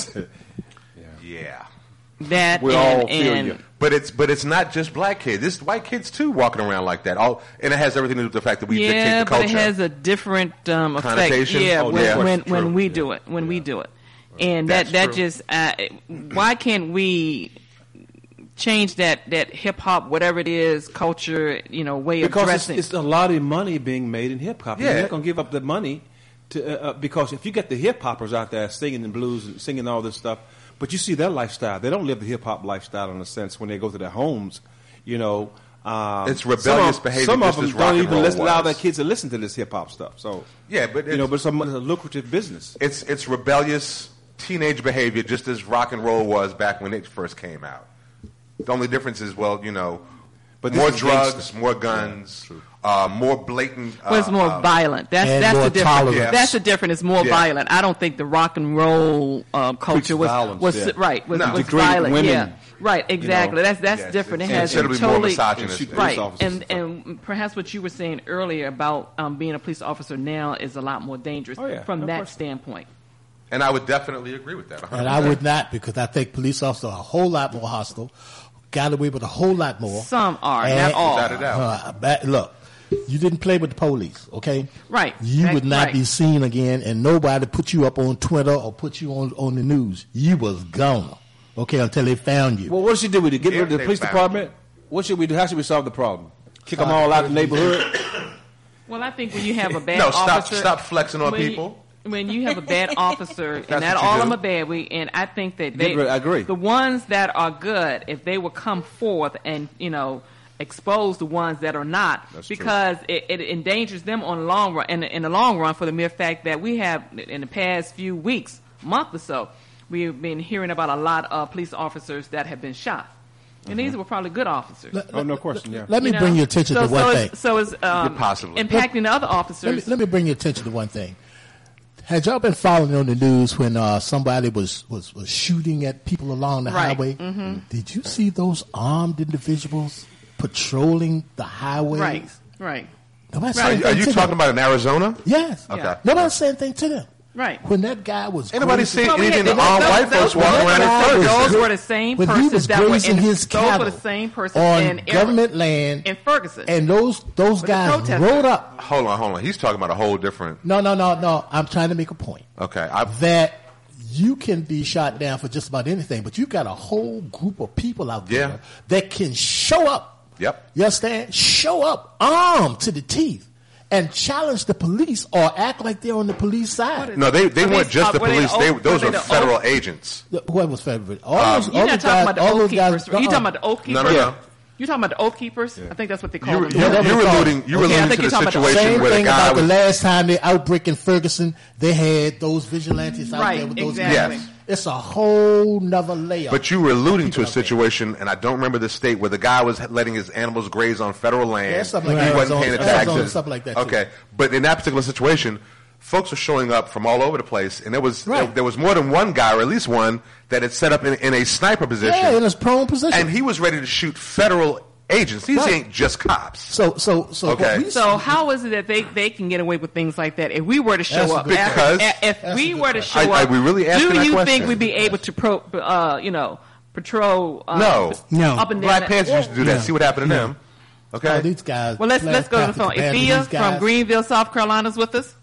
Yeah. that We and, all feel and you. But it's but it's not just black kids. It's white kids too walking around like that. All and it has everything to do with the fact that we yeah, dictate the but culture. it has a different um, effect. Connotation? Yeah, Oh, when, yeah. when, True. when we do it, when we do it, and That's that that true. just uh, why can't we change that that hip hop, whatever it is, culture, you know, way of Because it's, dressing? it's a lot of money being made in hip hop. Yeah. You're not going to give up the money to uh, uh, because if you get the hip hoppers out there singing the blues and singing all this stuff, but you see their lifestyle, they don't live the hip hop lifestyle in a sense when they go to their homes. You know, um, It's rebellious some of, behavior Some of just them as rock don't and even roll listen, allow was. their kids to listen to this hip hop stuff. So Yeah, but you know, it's- but it's a, it's a lucrative business. It's it's rebellious teenage behavior, just as rock and roll was back when it first came out. The only difference is, well, you know, But this more is drugs, gangster. more guns, uh, more blatant. Uh, Well, it's more uh, violent. That's and that's more the difference. tolerance. That's the difference. It's more Yeah. violent. I don't think the rock and roll uh, culture was violence, was yeah. right. Was, No. was Degrading violent. women, yeah, right. Exactly. know. that's that's Yes, different. It it's has a considerably more totally misogynist. Police right. officers And and and perhaps what you were saying earlier about um, being a police officer now is a lot more dangerous Oh, yeah. from No that question. standpoint. And I would definitely agree with that. one hundred And I percent. would not, because I think police officers are a whole lot more hostile, got away with a whole lot more. Some are, And- not all. Without a doubt. Uh, but look, you didn't play with the police, okay? Right. You That- would not right. be seen again, and nobody put you up on Twitter or put you on on the news. You was gone, okay, until they found you. Well, what should we do with it? Get If rid of the they police found department? What should we do? How should we solve the problem? Kick them all out of the neighborhood? Well, I think when you have a bad No, stop officer, stop flexing on when you- people. when you have a bad officer, and That's not what you all of do. them are bad, we, and I think that they, Get rid- I agree. the ones that are good, if they will come forth and, you know, expose the ones that are not, That's true. because it, it endangers them on the long run, in, in the long run, for the mere fact that we have, in the past few weeks, month or so, we've been hearing about a lot of police officers that have been shot. And these were probably good officers. Let- Oh, no question, yeah. Let me you know? bring your attention so, to one so thing. It's, so it's um, Yeah, possibly. impacting the other Let me, officers. let me bring your attention to one thing. Had y'all been following on the news when uh, somebody was, was, was shooting at people along the Right. highway? Mhm. Did you see those armed individuals patrolling the highways? Right, right. Nobody Are, said you- anything are you to talking them. about in Arizona? Yes. Okay. Yeah. Nobody said anything to them. Right. When that guy was Ain't nobody grazing- seen Well, we anything had- to armed those- white those- folks walking those- around in those- Ferguson. Those were the same when he persons was that were grazing in his those were cattle the same persons on in government land, in Ferguson. and those those the guys protesters. rode up. Hold on, hold on. He's talking about a whole different. No, no, no, no. I'm trying to make a point Okay, I, that you can be shot down for just about anything, but you got a whole group of people out there Yeah. that can show up. Yep. You understand? Show up armed to the teeth and challenge the police or act like they're on the police side. no, they they Are weren't these- just the uh, were they police. the They, Oak- those were are they the federal Oak- agents. What was federal? All Um, those, You're all not those talking guys, about the all Oak those Keepers. guys. You're talking uh-uh. about the Oak No, Keepers. no, no. You talking about the Oath Keepers? I think that's what they call You were- them. you were- you were alluding- you were Okay, I alluding think to you're the talking about situation Same where the thing guy about the was- last time the outbreak in Ferguson, they had those vigilantes out Right, there with those exactly. guns. It's a whole nother layer. But you were alluding to a situation, and I don't remember the state, where the guy was letting his animals graze on federal land. Yeah, something like he that. wasn't paying the Arizona, taxes. something like that, too. Okay, but in that particular situation, folks were showing up from all over the place, and there was Right. there, there was more than one guy, or at least one, that had set up in, in a sniper position. Yeah, in a prone position. And he was ready to shoot federal agents. These Right. ain't just cops. So, so, so. Okay. what we So how is it that they, they can get away with things like that? If we were to show That's a up, good after- question. a- if That's a we good were to question. show I- I- up, we really asking do that you question? think we'd be able to pro, uh, you know, patrol? Uh, No. No. Up and down. Black that- Panthers used to do that. Yeah. See what happened to them. Okay. Oh, these guys. Well, let's Black let's go to the Panthers phone. compared to Ethia these guys. from Greenville, South Carolina, is with us.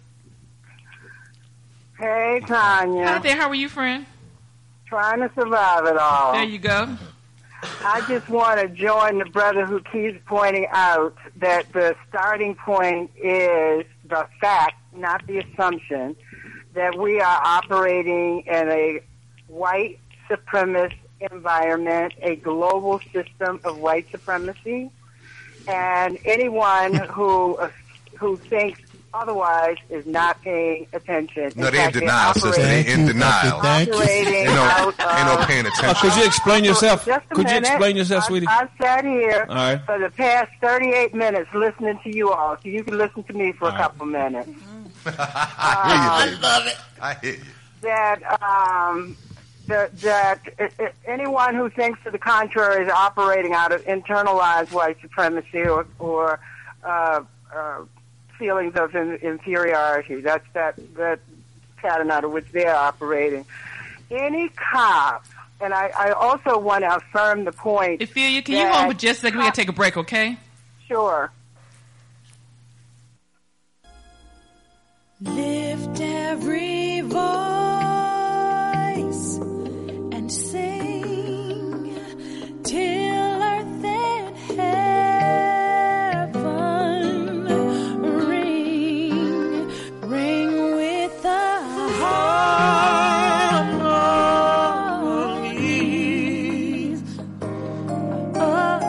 Hey, Tanya. Hi there. How are you, friend? Trying to survive it all. There you go. I just want to join the brother who keeps pointing out that the starting point is the fact, not the assumption, that we are operating in a white supremacist environment, a global system of white supremacy, and anyone who who thinks otherwise is not paying attention. No, In they in fact, they're denial, sister. They operating- in denial. Thank you. operating Ain't no, out ain't no of- paying Uh, attention. could you explain yourself? Just a Could you minute. explain yourself, I've, sweetie? I've sat here All right. for the past thirty-eight minutes listening to you all, so you can listen to me for a All right. couple minutes. I hear you, baby. I hear you. That um, that, that uh, uh, anyone who thinks to the contrary is operating out of internalized white supremacy or, or uh, uh, feelings of in, inferiority. That's that that pattern out of which they're operating. Any cop, and I, I also want to affirm the point. Ethia, can you that hold for just a second? We gotta take a break, okay? Sure. Lift every voice and sing till earth and heaven ring, ring with the harmonies of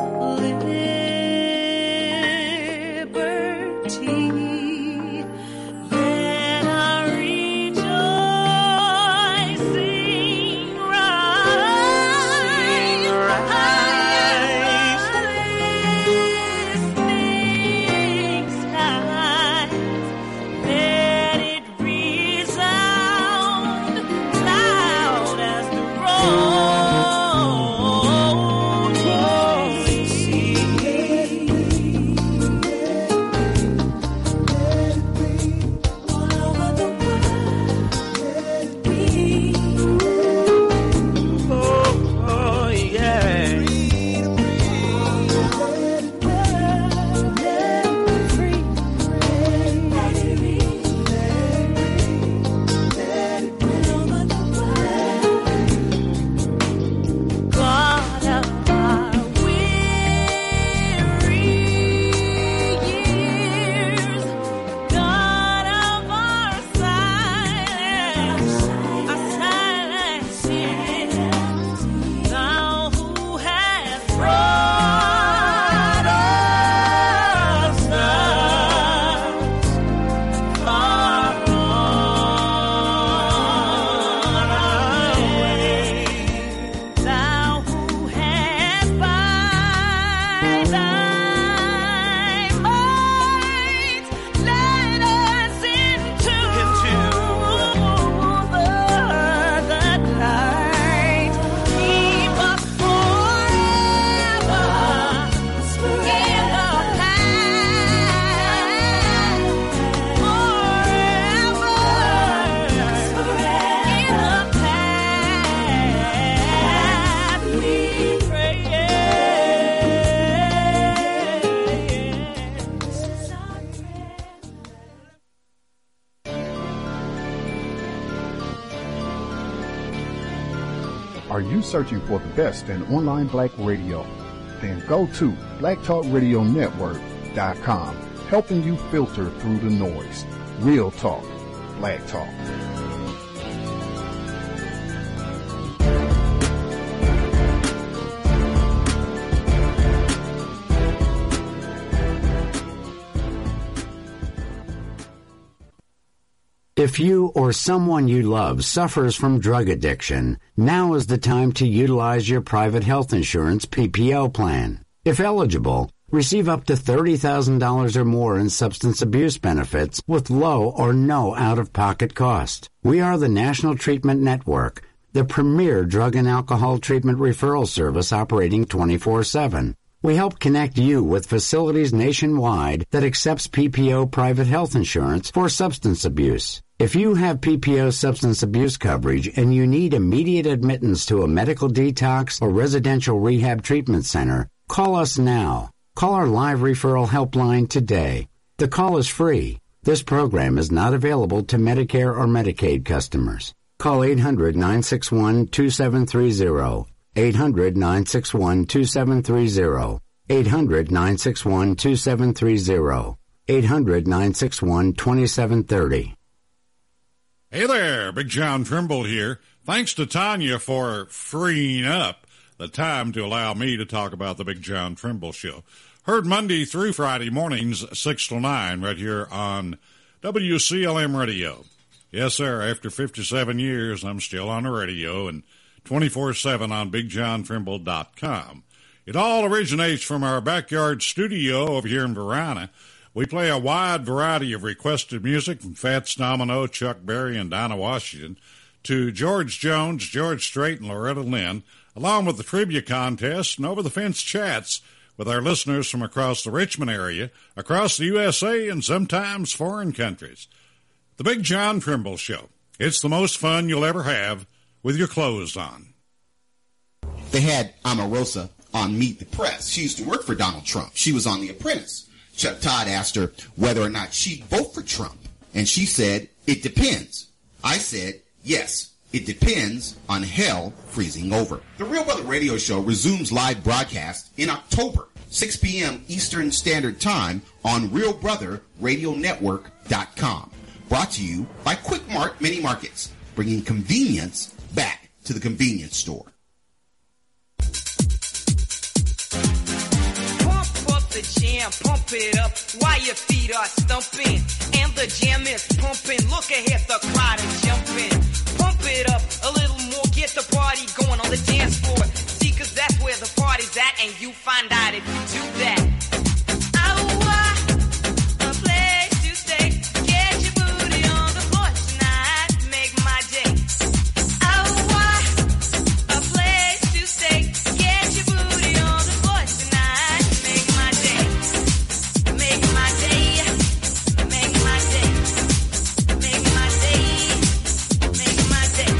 liberty. Let our rejoicing rise, rise, listening skies. Let it resound loud as the oh, yeah. God of our weary years, God of our silence, our silence years, thou who hast brought us thus far on our way. Thou who hast by thy might led us into, the, the light, keep us forever in the path, forever in the path we pray. Are you searching for the best in online black radio? Then go to black talk radio network dot com, helping you filter through the noise. Real talk, black talk. If you or someone you love suffers from drug addiction, now is the time to utilize your private health insurance P P O plan. If eligible, receive up to thirty thousand dollars or more in substance abuse benefits with low or no out-of-pocket cost. We are the National Treatment Network, the premier drug and alcohol treatment referral service operating twenty-four seven. We help connect you with facilities nationwide that accepts P P O private health insurance for substance abuse. If you have P P O substance abuse coverage and you need immediate admittance to a medical detox or residential rehab treatment center, call us now. Call our live referral helpline today. The call is free. This program is not available to Medicare or Medicaid customers. Call eight hundred, nine six one, two seven three zero. eight hundred, nine six one, two seven three zero. eight hundred, nine six one, two seven three zero. eight hundred, nine six one, two seven three zero. Hey there, Big John Trimble here. Thanks to Tanya for freeing up the time to allow me to talk about the Big John Trimble Show. Heard Monday through Friday mornings, six to nine, right here on W C L M Radio. Yes, sir, after fifty-seven years, I'm still on the radio and twenty-four seven on big john trimble dot com. It all originates from our backyard studio over here in Verona. We play a wide variety of requested music from Fats Domino, Chuck Berry, and Dinah Washington to George Jones, George Strait, and Loretta Lynn, along with the trivia contest and over-the-fence chats with our listeners from across the Richmond area, across the U S A, and sometimes foreign countries. The Big John Trimble Show. It's the most fun you'll ever have with your clothes on. They had Omarosa on Meet the Press. She used to work for Donald Trump. She was on The Apprentice. Chuck Todd asked her whether or not she'd vote for Trump, and she said, it depends. I said, yes, it depends on hell freezing over. The Real Brother Radio Show resumes live broadcast in October, six p.m. Eastern Standard Time on real brother radio network dot com. Brought to you by Quick Mart Mini Markets, bringing convenience back to the convenience store. The jam, pump it up while your feet are stumping. And the jam is pumping. Look ahead, the crowd is jumping. Pump it up a little more, get the party going on the dance floor. See, cause that's where the party's at, and you find out if you do that. Oh, a place to stay. Get your booty on the floor tonight. Make my day. Oh, a place to stay. Get your booty on the floor tonight. Make my day. Make my day. Make my day. Make my day. Make my day.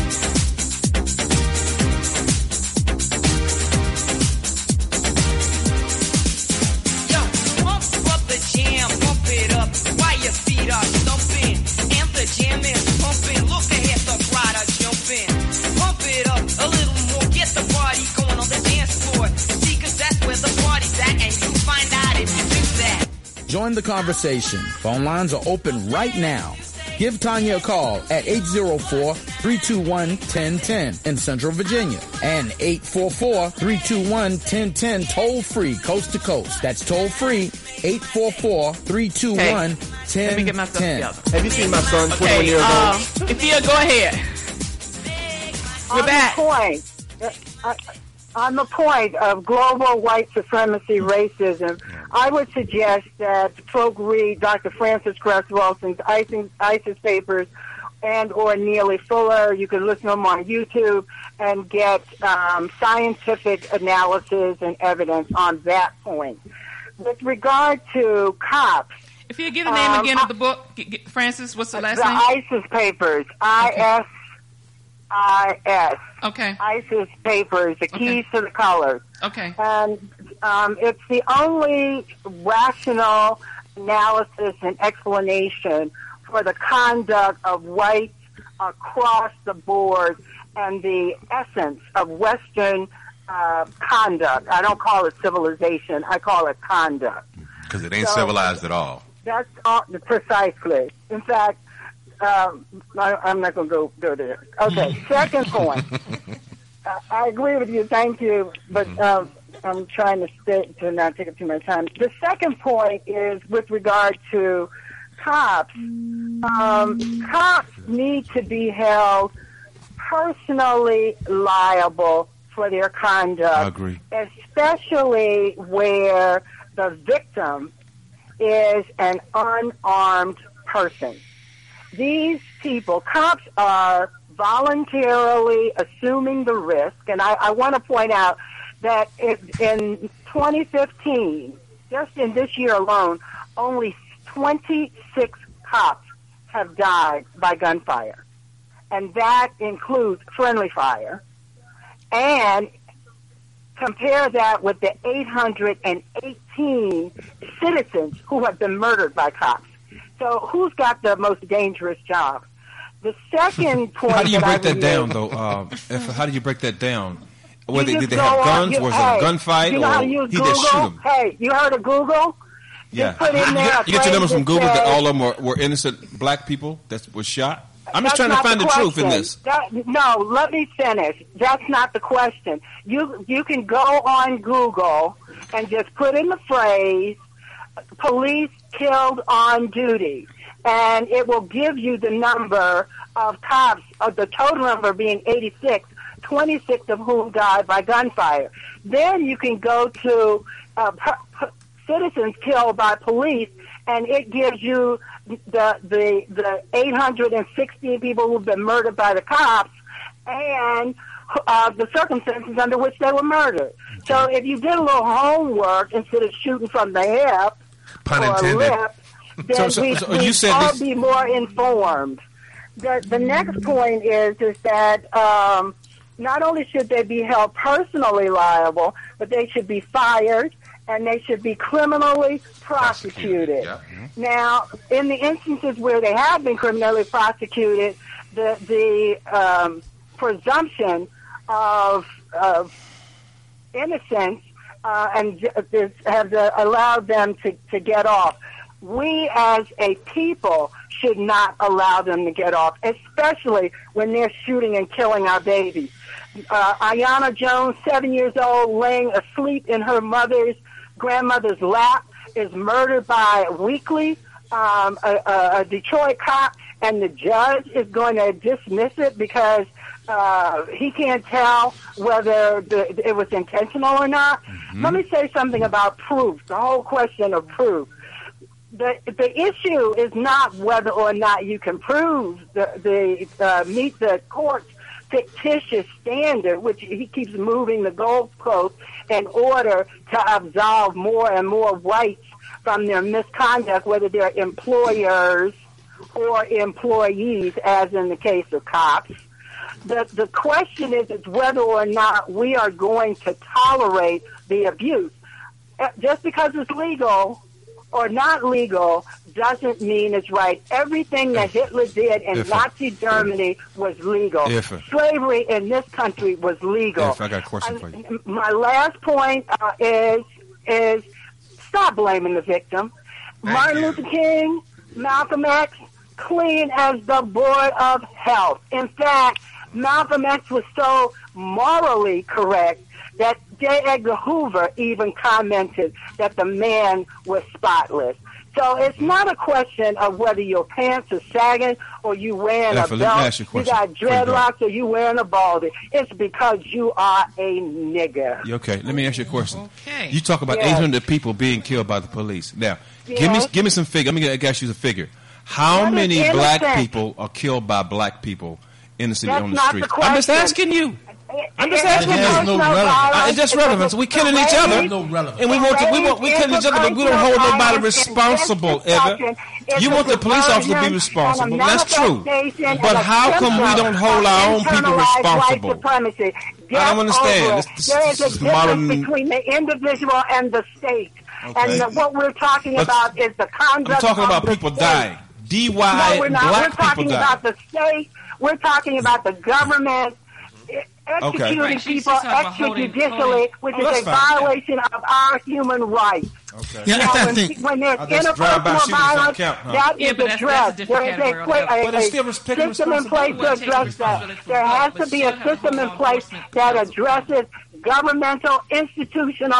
Yo, pump up the jam, pump it up while your feet are stumping. And the jam is pumping. Look ahead, the crowd are jumping. Pump it up a little more, get the party going on the dance floor. See, cause that's where the party's at, and you find out if you do that. Join the conversation. Phone lines are open right now. Give Tanya a call at eight zero four, three two one, one zero one zero in Central Virginia and eight four four, three two one, one zero one zero toll free coast to coast. That's toll free eight four four, three two one, one zero one zero. Let me get myself together. Have you seen my son, twenty-one Okay, years old? uh, Ifia, go ahead. We're on back. The point, uh, on the point of global white supremacy racism, I would suggest that folk read Doctor Francis Cress Wilson's ISIS, ISIS papers and or Neely Fuller. You can listen to them on YouTube and get um, scientific analysis and evidence on that point. With regard to cops, If you give the name Um, again of the book, g- g- Francis, what's the last the name? ISIS papers, I S I S. Okay. ISIS papers, the keys to the colors. Okay. And um, it's the only rational analysis and explanation for the conduct of whites across the board and the essence of Western uh, conduct. I don't call it civilization. I call it conduct. Because it ain't So- civilized at all. That's all, precisely. In fact, um, I, I'm not going to go go there. Okay, second point. uh, I agree with you. Thank you, but um, I'm trying to stay to not take up too much time. The second point is with regard to cops, um, cops need to be held personally liable for their conduct. I agree. Especially where the victim is an unarmed person. These people, cops are voluntarily assuming the risk, and I, I want to point out that if, in twenty fifteen, just in this year alone, only twenty-six cops have died by gunfire, and that includes friendly fire. And compare that with the eight hundred eighteen citizens who have been murdered by cops. So who's got the most dangerous job? The second point. How do you that break I that would down, make- though? Uh, if, how do you break that down? You Were they, just did they go have on- guns? you- Was hey, it a gunfight? You know how to or use he Google? just shoot them? Hey, you heard of Google? Yeah. Just put in you, there get, a you get your numbers phrase from Google that that says- all of them were, were innocent black people that were shot? I'm just That's trying to not find the, truth in question. this. That, no, let me finish. That's not the question. You you can go on Google and just put in the phrase "police killed on duty," and it will give you the number of cops, of the total number being eighty-six, twenty-six of whom died by gunfire. Then you can go to uh, p- p- citizens killed by police, and it gives you the the the eight hundred sixteen people who've been murdered by the cops and uh, the circumstances under which they were murdered. So if you did a little homework instead of shooting from the hip Pun or intended. lip, then So- so- we, so we'd you said all this- be more informed. The the next point is is that um, not only should they be held personally liable, but they should be fired and they should be criminally prosecuted. Now, in the instances where they have been criminally prosecuted, the the um, presumption of, of innocence uh, and j- is, has uh, allowed them to, to get off. We as a people should not allow them to get off, especially when they're shooting and killing our babies. Uh, Ayanna Jones, seven years old, laying asleep in her mother's grandmother's lap, is murdered by Weekly, um, a, a, a Detroit cop, and the judge is going to dismiss it because uh, he can't tell whether the, it was intentional or not. Mm-hmm. Let me say something about proof, the whole question of proof. The the issue is not whether or not you can prove the, the uh, meet the court's fictitious standard, which he keeps moving the goalpost in order to absolve more and more whites from their misconduct, whether they're employers or employees, as in the case of cops. The the question is, is whether or not we are going to tolerate the abuse. Uh, Just because it's legal or not legal doesn't mean it's right. Everything that Hitler did in If- Nazi Germany was legal. If- Slavery in this country was legal. If I got a question for you. My last point uh, is is stop blaming the victim. Martin Luther King, Malcolm X, clean as the board of health. In fact, Malcolm X was so morally correct that J. Edgar Hoover even commented that the man was spotless. So it's not a question of whether your pants are sagging or you wearing Ethel, a let me belt, ask you a you question got before you go. dreadlocks or you wearing a baldy. It's because you are a nigger. You Okay, let me ask you a question. You talk about Yes. eight hundred people being killed by the police. Now, give me Yes. give me some figure. Let me get- ask you a figure. How What is many black innocent? people are killed by black people innocently That's on the not street? the I'm just question. asking you. I'm just It- asking it you. has no relevance. Uh, It's just relevance. We killing each other, and we want to. We want. We killing each other, but we don't hold nobody responsible. Ever. You want the police officer to be responsible. That's true. But how come we don't hold our own people responsible? Supremacy. I don't understand. Over. This- this- there is this a is difference modern- between the individual and the state. Okay. And the, what we're talking But about is the I'm conduct talking of about the people state. dying. D No, Y we're not. black We're talking people about dying. the state. We're talking about the government executing Right, she's people talking about holding- extrajudicially, holding- which Oh, is that's a fine. violation of our human rights. Okay. Yeah, Now, I when, think- when there's I guess drive-by interpersonal shootings don't violence, count, huh? that Yeah, is but that's- that's a addressed. different There is a, category quick- a, But it's a still taking system in place to responsibility. address that. Responsibility There has for to be law, a but still system have in place enforcement that responsibility. addresses governmental, institutional,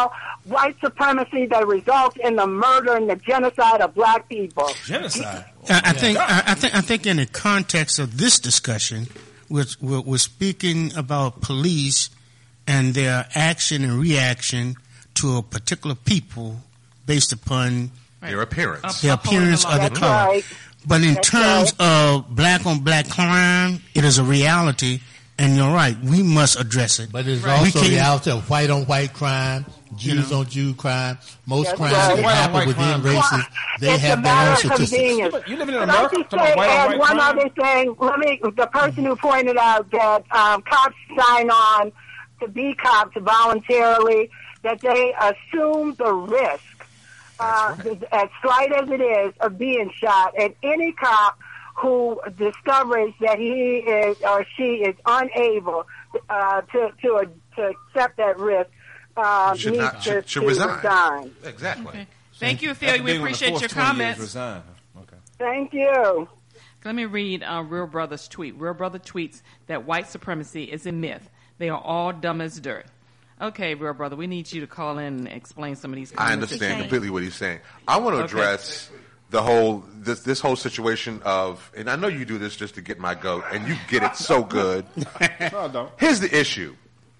white supremacy that results in the murder and the genocide of black people. Genocide. I, I think. I, I think. I think. In the context of this discussion, we're, we're, we're speaking about police and their action and reaction to a particular people based upon their appearance, their appearance or their That's color. right. But in That's terms of black on black crime, it is a reality, and you're right. We must address it. But it's We also can't- the reality of white on white crime, Jews on Jew crime. Most That's crimes right. that White on happen white within crime. races, they It's a have their own matter of statistics. convenience. You living in Could America? I just Talking about say, white on add white one crime? other thing? Let me. The person who pointed out that um, cops sign on to be cops voluntarily, that they assume the risk, uh, as slight as it is, of being shot. And any cop who discovers that he is or she is unable uh, to to to accept that risk uh, Should needs not- to, should- should to resign. resign. Exactly. Okay. Thank you, After Ophelia. We being on the appreciate force your twenty years, comments. resign. Okay. Thank you. Let me read uh, Real Brother's tweet. Real Brother tweets that white supremacy is a myth. They are all dumb as dirt. Okay, Real Brother, we need you to call in and explain some of these comments. I understand completely what he's saying. I want to Okay. address the whole this this whole situation of, and I know you do this just to get my goat, and you get it so good. No, I don't. Here's the issue.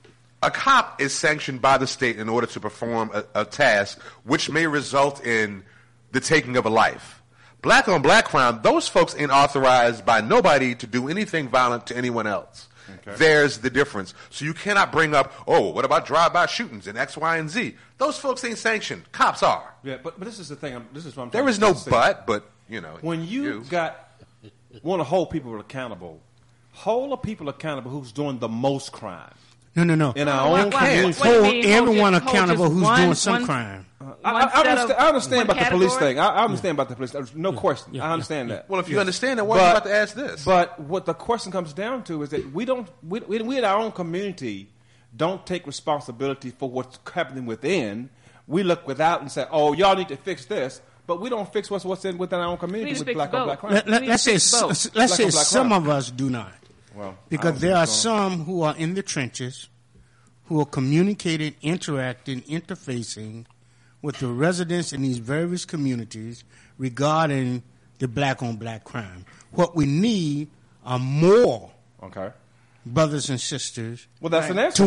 A cop is sanctioned by the state in order to perform a, a task which may result in the taking of a life. Black on black crime, those folks ain't authorized by nobody to do anything violent to anyone else. Okay. There's the difference. So you cannot bring up, oh, what about drive-by shootings and X, Y, and Z? Those folks ain't sanctioned. Cops are. Yeah, but, but this is the thing. I'm, this is what I'm. There trying is to no say. but, but, you know. When you, got want to hold people accountable, hold the people accountable who's doing the most crime. No, no, no. In our What- own what- community. what do you mean, hold everyone just- hold accountable just who's one- doing some one- crime? I, One I, I set of- understand, I understand one about the police category? thing. I, I understand about the police. There's no question. I understand that. Well, if you understand that, why are you about to ask this? But what the question comes down to is that we don't, we, we, we in our own community don't take responsibility for what's happening within. We look without and say, "Oh, y'all need to fix this," but we don't fix what's what's in within our own community need to with fix black on both. black crime. Let, let, let's say, s- s- let's Black say on black some crime. of us do not. Well, I because don't there know are what's going some who are in the trenches, who are communicating, interacting, interfacing with the residents in these various communities regarding the black on black crime. What we need are more Okay. brothers and sisters Well, that's an answer. to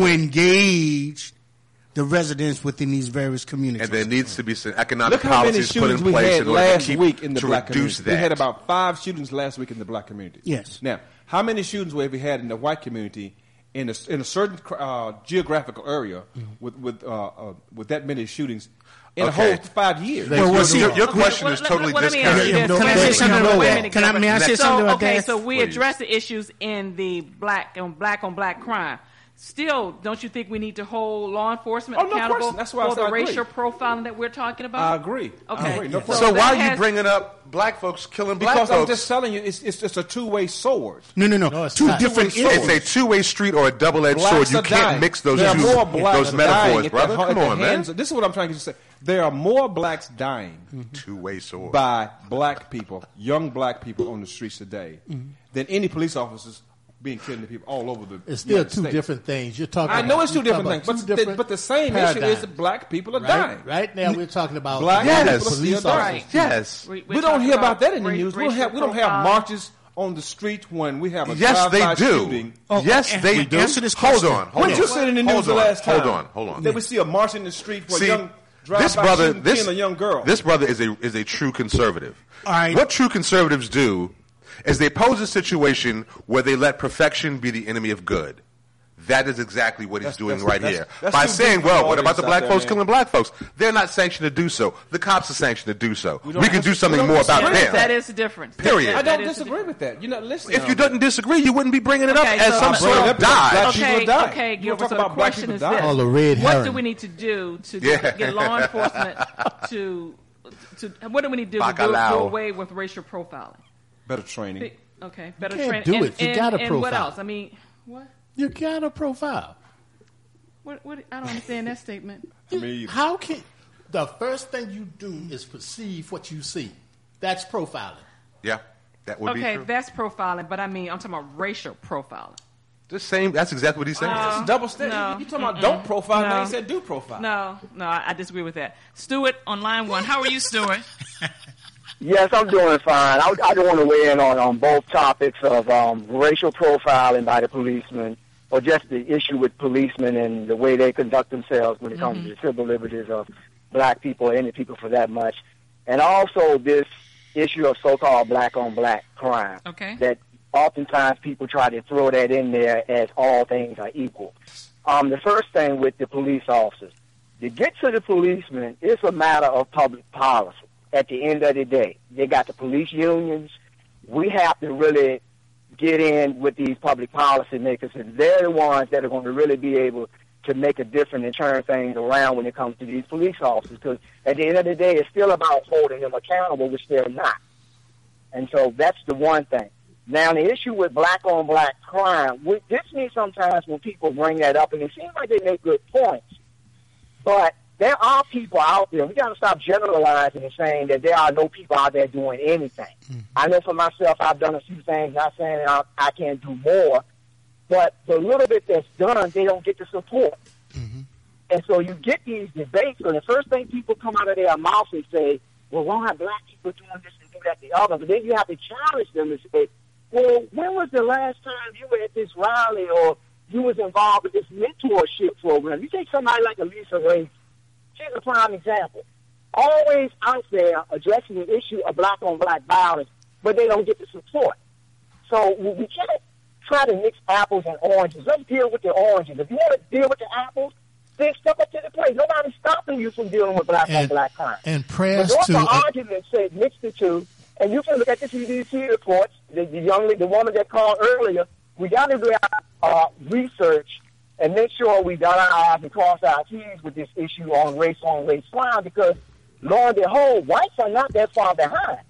engage the residents within these various communities. And there needs to be some economic Look how many policies put in shootings we place had in order to last keep week in the to black reduce community. that. We had about five shootings last week in the black community. Yes. Now, how many shootings have we had in the white community in a, in a certain uh, geographical area with with uh, uh, with that many shootings in a Okay. whole five years? Well, well, see, your, your question is totally Let me ask you discounted. this. Can I say something about that? Can I- may I say so, something about okay, that? so we Please. address the issues in the black on black on black crime. Still, don't you think we need to hold law enforcement Oh, no accountable question. That's why I for said the I agree. racial profiling that we're talking about? I agree. Okay. I agree. No So question. So why that are you has- bringing up black folks killing black Because I'm folks? just telling you, it's it's just a two way sword. No, no, no. Two not. different It's issues. a two-way street or a double-edged sword. Blacks You are can't dying. mix those there two, are more blacks those dying metaphors, at brother. the, Come at the on, man. hands of- This is what I'm trying to say. There are more blacks dying Two-way sword. by black people, young black people on the streets today, Mm-hmm. than any police officers being killing the people all over the. It's still United two States. different things. You're talking. I know about- it's two you're talking different things, about but two the, different but the same issue is paradigms. that black people are Right? dying. Right now, we're talking about Black yes. people are police still dying. officers. Yes. We, We don't hear about that in the news. We don't racial have we don't have profiling. marches on the street when we have a Yes, they drive-by do. shooting. Yes, and- they and do. answer this Hold question. on. Hold When on. you said in the news Hold the on, last time? Hold on. Hold on. That we see a march in the street where See, young this drive-by brother, shooting this killing a young girl. this brother is a is a true conservative. All right. What true conservatives do is they pose a situation where they let perfection be the enemy of good. That is exactly what he's That's- doing that's- right that's- here. that's By too saying, deep for well, the what about the audience black out there, folks man. killing black folks? They're not sanctioned to do so. The cops are sanctioned to do so. We, don't can do dis- something we don't more about disagree them. with That is the difference. Period. I That don't is the disagree with that. You're not listening. If you didn't disagree, you wouldn't be bringing it up Okay, as so- some I'm sort bringing of it up because black dodge. people Okay, die. okay, You Gilbert. talk So the about black question people is dying. this: All the red What do herring. we need to do to Yeah. get law enforcement to to? What do we need to do to do, do Bacalao. away with racial profiling? Better training. Okay, better You can't training. do and, it. You and, gotta and what profile. else? I mean, what? You got a profile. What? What? I don't understand that statement. Me either. How can the first thing you do is perceive what you see? That's profiling. Yeah, that would be Okay, true. that's profiling, but I mean, I'm talking about racial profiling. The same. That's exactly what he's saying. No, It's double standard. no, You talking about mm-mm. don't profile, No. now he said do profile. No, no, I, I disagree with that. Stuart on line one. How are you, Stuart? Yes, I'm doing fine. I, I don't want to weigh in on, on both topics of um, racial profiling by the policemen, or just the issue with policemen and the way they conduct themselves when it comes Mhm. to the civil liberties of black people or any people for that much. And also this issue of so-called black-on-black crime. Okay. That oftentimes people try to throw that in there as all things are equal. Um, the first thing with the police officers, to get to the policemen, it's a matter of public policy. At the end of the day, they got the police unions. We have to really get in with these public policy makers, and they're the ones that are going to really be able to make a difference and turn things around when it comes to these police officers. Because at the end of the day, it's still about holding them accountable, which they're not. And so that's the one thing. Now, the issue with black-on-black crime, we, this means sometimes when people bring that up, and it seems like they make good points, but there are people out there. We got to stop generalizing and saying that there are no people out there doing anything. Mm-hmm. I know for myself, I've done a few things, not saying I, I can't do more, but the little bit that's done, they don't get the support. Mm-hmm. And so you get these debates, and the first thing people come out of their mouth and say, well, why are black people doing this and do that, the other? But then you have to challenge them and say, well, when was the last time you were at this rally or you was involved with this mentorship program? You take somebody like Elisa Ray. She's a prime example. Always out there addressing the issue of black-on-black violence, but they don't get the support. So we can't try to mix apples and oranges. Let's deal with the oranges. If you want to deal with the apples, then step up to the plate. Nobody's stopping you from dealing with black-on-black crime. And prayers but to... But Uh, arguments say mix the two, and you can look at the C D C reports, the, the young lady, the woman that called earlier, we got to do our uh, research and make sure we dot our I's and cross our T's with this issue on race-on-race crime, because, lo and behold, whites are not that far behind.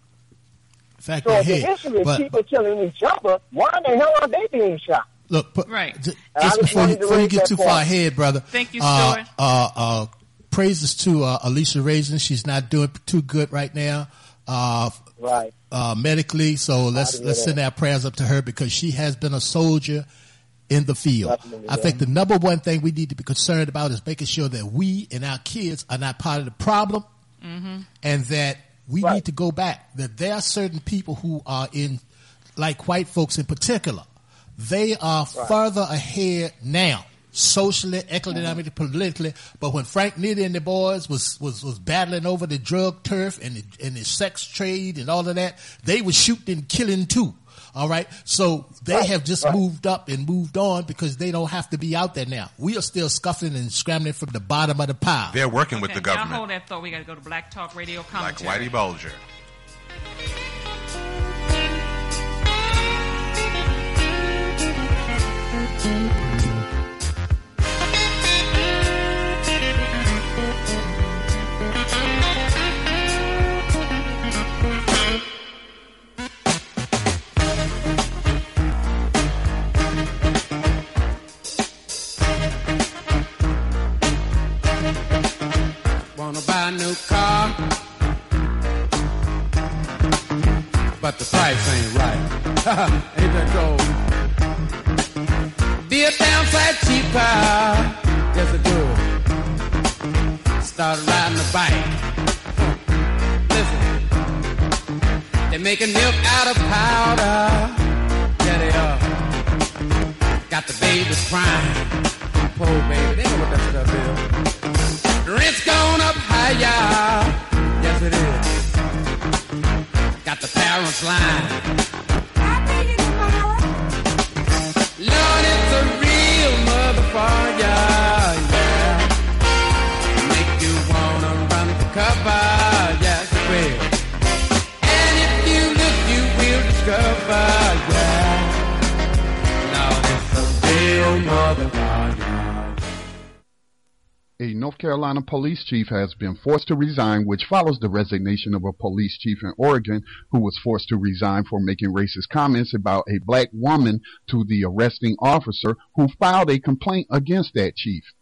In fact, so if hey, the issue is but- people killing each other, why the hell are they being shot? Look, but right. j- I just just before you, wanted to before you raise get that too point. far ahead, brother. Thank you, uh, Stuart. uh, uh, praises to uh, Alicia Raisin. She's not doing too good right now, uh, right? Uh, medically. So let's Sorry to let's hear send that. our prayers up to her, because she has been a soldier in the field. Definitely, I yeah. think the number one thing we need to be concerned about is making sure that we and our kids are not part of the problem, Mm-hmm. and that we need to go back. That there are certain people who are in, like white folks in particular, they are Right. further ahead now, socially, economically, politically. But when Frank Nitty and the boys was, was, was battling over the drug turf and the, and the sex trade and all of that, they were shooting and killing too. All right. So they Right. have just Right. moved up and moved on because they don't have to be out there now. We are still scuffling and scrambling from the bottom of the pile. They're working with Okay, the y'all government, hold that thought. We got to go to Black Talk Radio like commentary. Whitey Bulger. Wanna buy a new car, but the price ain't right. Ain't that gold? Be a downside cheaper, yes it do. Start riding a bike. Listen, they're making milk out of powder. Yeah, they are. Got the babies crying. Poor baby, they know what that stuff is. The rent's gone up higher. Yes, it is. Got the parents lying. Lord, it's a real motherfucker, yeah. Make you wanna run for cover, yes, it will. And if you look, you will discover, yeah. Lord, it's a real motherfucker. A North Carolina police chief has been forced to resign, which follows the resignation of a police chief in Oregon who was forced to resign for making racist comments about a black woman to the arresting officer who filed a complaint against that chief.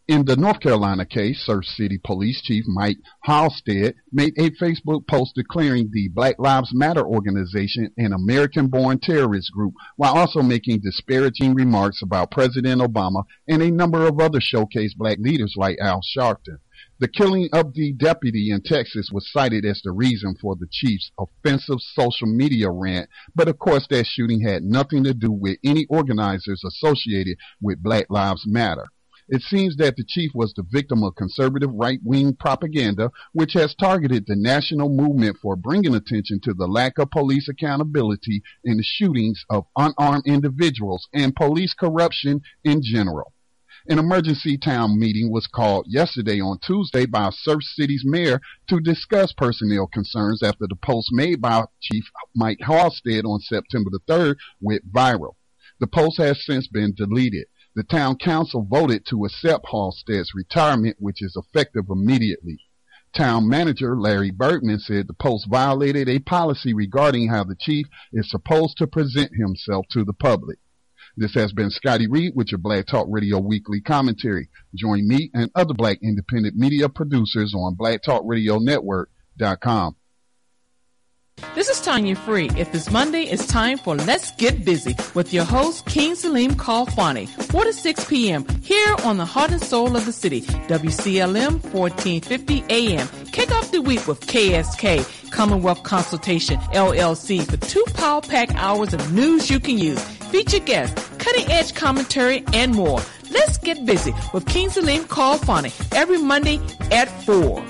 In the North Carolina case, Surf City Police Chief Mike Halstead made a Facebook post declaring the Black Lives Matter organization an American-born terrorist group, while also making disparaging remarks about President Obama and a number of other showcased black leaders like Al Sharpton. The killing of the deputy in Texas was cited as the reason for the chief's offensive social media rant, but of course that shooting had nothing to do with any organizers associated with Black Lives Matter. It seems that the chief was the victim of conservative right-wing propaganda, which has targeted the national movement for bringing attention to the lack of police accountability in the shootings of unarmed individuals and police corruption in general. An emergency town meeting was called yesterday on Tuesday by Surf City's mayor to discuss personnel concerns after the post made by Chief Mike Halstead on September the third went viral. The post has since been deleted. The town council voted to accept Halstead's retirement, which is effective immediately. Town manager Larry Bergman said the post violated a policy regarding how the chief is supposed to present himself to the public. This has been Scotty Reed with your Black Talk Radio Weekly Commentary. Join me and other black independent media producers on black talk radio network dot com. This is Tanya Free. If it's Monday, it's time for Let's Get Busy with your host, King Salim Kalfani, four to six p.m. here on the heart and soul of the city, W C L M fourteen fifty A M. Kick off the week with K S K, Commonwealth Consultation, L L C, for two power-packed hours of news you can use, featured guests, cutting-edge commentary, and more. Let's get busy with King Salim Kalfani every Monday at four.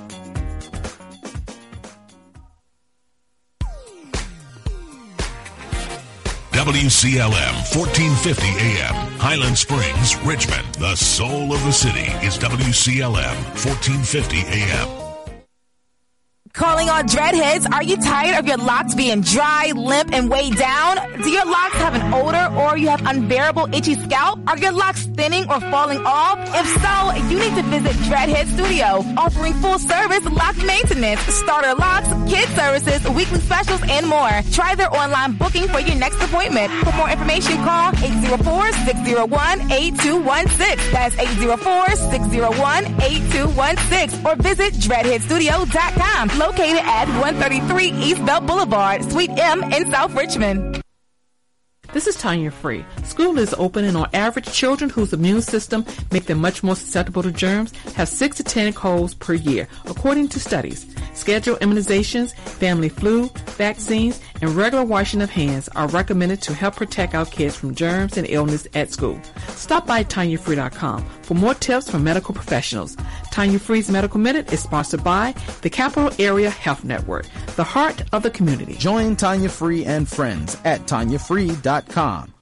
W C L M fourteen fifty A M, Highland Springs, Richmond. The soul of the city is W C L M fourteen fifty A M. Calling all dreadheads, are you tired of your locks being dry, limp, and weighed down? Do your locks have an odor or you have unbearable itchy scalp? Are your locks thinning or falling off? If so, you need to visit Dreadhead Studio, offering full service lock maintenance, starter locks, kid services, weekly specials, and more. Try their online booking for your next appointment. For more information, call eight zero four, six zero one, eight two one six. That's eight zero four, six zero one, eight two one six. Or visit dreadhead studio dot com. Located at one thirty-three East Belt Boulevard, Suite M in South Richmond. This is Tanya Free. School is open, and on average, children whose immune system make them much more susceptible to germs have six to ten colds per year, according to studies. Scheduled immunizations, family flu, vaccines, and regular washing of hands are recommended to help protect our kids from germs and illness at school. Stop by Tanya Free dot com for more tips from medical professionals. Tanya Free's Medical Minute is sponsored by the Capital Area Health Network, the heart of the community. Join Tanya Free and friends at Tanya Free dot com.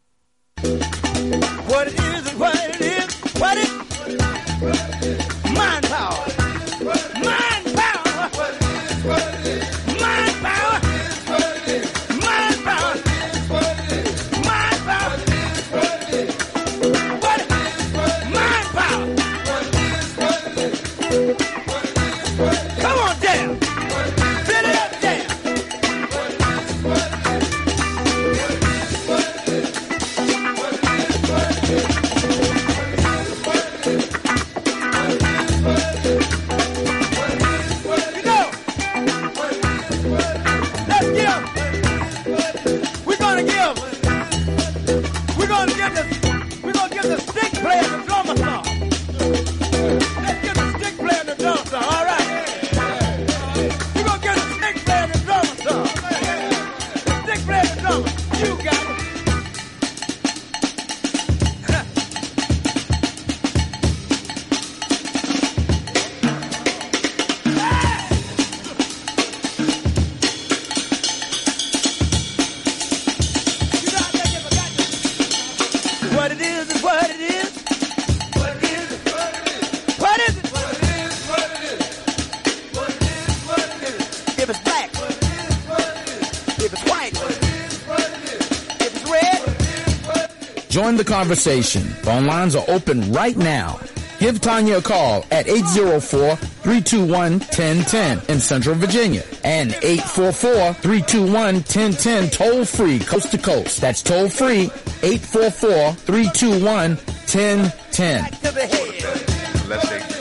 What it is is what it is. What it is. Mind power. Mind power. Mind power. Mind power. Mind power. What? Mind power. Come on down. Fill it up down. What it is is what it is. What it is is what it is. What is it? What it is, what it is. What it is, what it is. If it's black. What it is, what it is. If it's white. What it is, what it is. If it's red. What it is, what it is. Join the conversation. Phone lines are open right now. Give Tanya a call at eight zero four, three two one, one zero one zero in Central Virginia. and eight four four, three two one, one zero one zero toll free coast to coast. That's toll free eight four four, three two one, one zero one zero. Let's say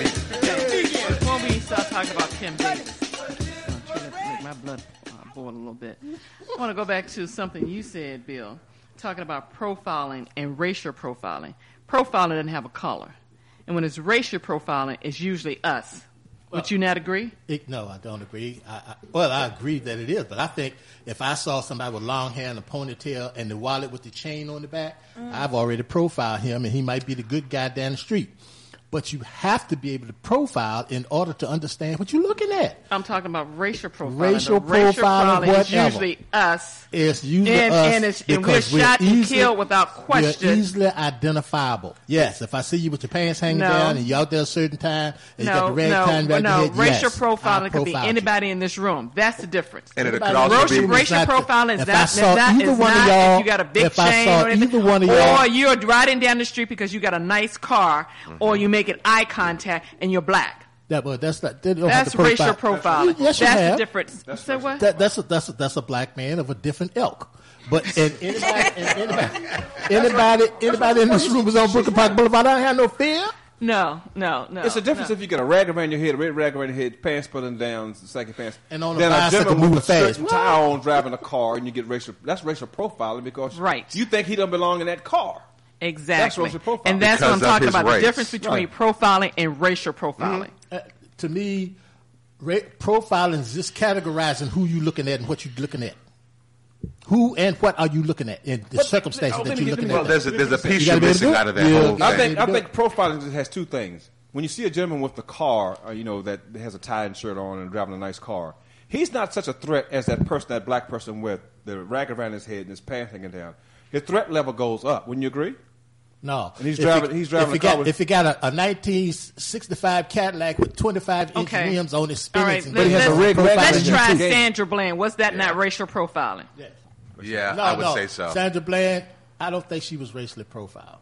before we start talking about Kim Davis, I'm trying to make my blood uh, boil a little bit. I want to go back to something you said, Bill, talking about profiling and racial profiling. Profiling doesn't have a color. And when it's racial profiling, it's usually us. Well, Would you not agree? It, no, I don't agree. I, I, well, I agree that it is, but I think if I saw somebody with long hair and a ponytail and the wallet with the chain on the back, mm. I've already profiled him, and he might be the good guy down the street. But you have to be able to profile in order to understand what you're looking at. I'm talking about racial profiling. Racial the racial profiling, profiling is whatever. usually us. It's usually and, us and, it's, and we're because we're shot and easily- killed without question. We're easily identifiable. Yes, if I see you with your pants hanging No. down and you're out there a certain time and you got No, the red no, time back no. your head, Racial yes, profiling I could be profiled you. anybody in this room. That's the difference. And it could Everybody also racial, be racial not the- profiling is if I not, saw is not, either is one of not y'all- if you got a big if I chain saw or anything, either one of y'all- or you're riding down the street because you got a nice car, or you making eye contact and you're black. That, but that's not. They don't That's have to racial profile. profiling. Yes, you That's have. the difference. Say what? That, that's a that's a that's a black man of a different ilk. But and anybody, and anybody, anybody, anybody in this room is on Brooklyn Park Boulevard. I don't have no fear. No, no, no. It's a difference no. if you get a rag around your head, a red rag around your head, pants pulling down, second pants, And on a then a bicycle gentleman with moving a fast. certain tie on driving a car, and you get racial. That's racial profiling because Right. you think he don't belong in that car. Exactly. That's racial profiling. And that's Because what of I'm talking his about. race. The difference between Right. profiling and racial profiling. Uh, to me, ra- profiling is just categorizing who you looking at and what you're looking at. Who and what are you looking at in the But- circumstances oh, that let me you're get- looking let at? me- Well, there's a, there's a piece You you're gotta be able to missing do it. out of that Yeah. whole I thing. think I think profiling just has two things. When you see a gentleman with the car, uh, you know, that has a tie and shirt on and driving a nice car, he's not such a threat as that person, that black person with the rag around his head and his pants hanging down. His threat level goes up. Wouldn't you agree? No, And he's If driving- you- he's driving If a you car got with- if you got a, a nineteen sixty-five Cadillac with twenty-five inch Okay. rims on his All spinners, right, and let's, he has a let's- rig rag let's around try his head. Sandra Bland. Was that not racial profiling? Yeah, no, I would no. say so. Sandra Bland, I don't think she was racially profiled.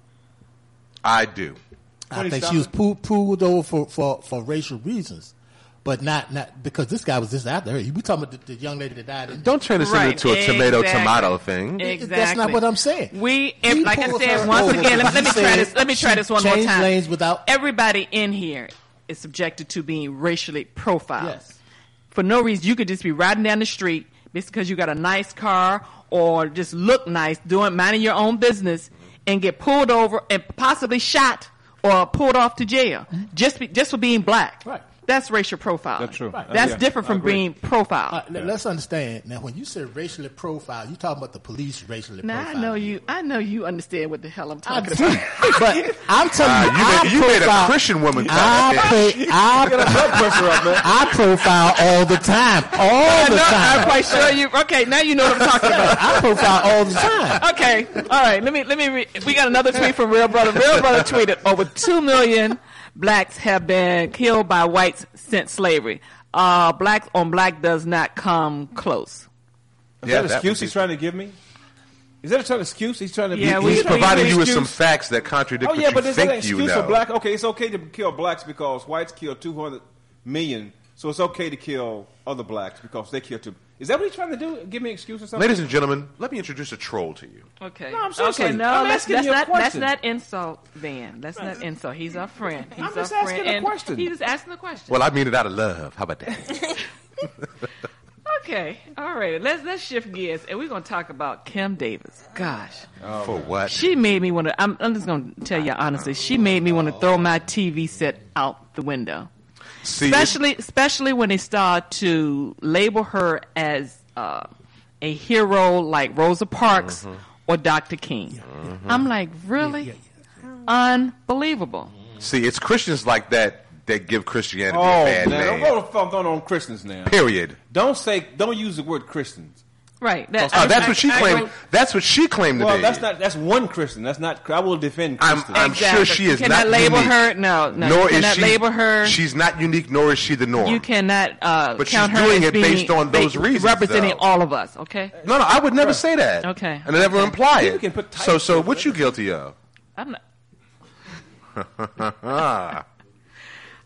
I do. I think she was poo- pulled over for, for, for racial reasons, but not not because this guy was just out there. We talking about the, the young lady that died. In Don't turn this Right, into a tomato exactly. tomato thing. Exactly. That's not what I'm saying. We, if, He like I pulled said, her once over again, let, me- let me because he try said this. Let me try she this one more changed time. lanes without- Everybody in here is subjected to being racially profiled. Yes. For no reason, you could just be riding down the street just because you got a nice car or just look nice, doing minding your own business, and get pulled over and possibly shot or pulled off to jail just be, just for being black. Right. That's racial profiling. That's true. Right. That's Yeah, different I from agree. being profiled. Uh, let- Let's understand now. When you say racially profiled, you talking about the police racially Now profiled. I know you. I know you understand what the hell I'm I talking do, about. but I'm telling Uh, you, you I made- you made a profile- Christian woman cry. I, pro- I, Get a blood pressure up, man. I profile all the time, all the No, I'm time. quite sure you. Okay, now you know what I'm talking about. I profile all the time. Okay, all right. Let me let me. Re- we got another tweet from Real Brother. Real Brother tweeted: over two million blacks have been killed by whites since slavery. Uh, black on black does not come close. Is Yeah, that an that excuse would be- he's trying to give me? Is that an excuse he's trying to? Yeah, be, we- He's we- providing we- you with some excuse- facts that contradict Oh yeah, what but you is that an think you excuse know. for black? Okay, it's okay to kill blacks because whites kill two hundred million, so it's okay to kill other blacks because they kill too. Is that what he's trying to do? Give me an excuse or something? Ladies and gentlemen, let me introduce a troll to you. Okay. No, I'm seriously- okay. No, I'm that's, asking that's you a not that's question. not insult, Van. That's not insult. He's our friend. He's I'm our just friend. asking a and question. He's just asking the question. Well, I mean it out of love. How about that? Okay, all right. Let's let's shift gears, and we're gonna talk about Kim Davis. Gosh, For what? she made me want to. I'm, I'm just gonna tell you honestly. She made me want to throw my T V set out the window. See, especially especially when they start to label her as uh, a hero like Rosa Parks Mm-hmm. or Doctor King. I'm like, really? Unbelievable. see, it's Christians like that that give Christianity Oh, a bad man, name. don't go don't on Christians now. Period. Don't say, don't use the word Christians. Right. That, Oh, that's what she I- I- claimed. That's what she claimed to Well, be. that's not. That's one Christian. That's not. I will defend I'm, Christians. I'm Exactly. sure she You is cannot not label unique. her- no, no, Nor you is cannot she, label her- She's not unique, nor is she the norm. You cannot uh, But she's count her doing as it being, based on those ba- reasons, representing though. all of us. Okay. No, no, I would never say that. Okay. And I never Okay. imply You it. can put so, types so in what you guilty of? I'm not. Ah.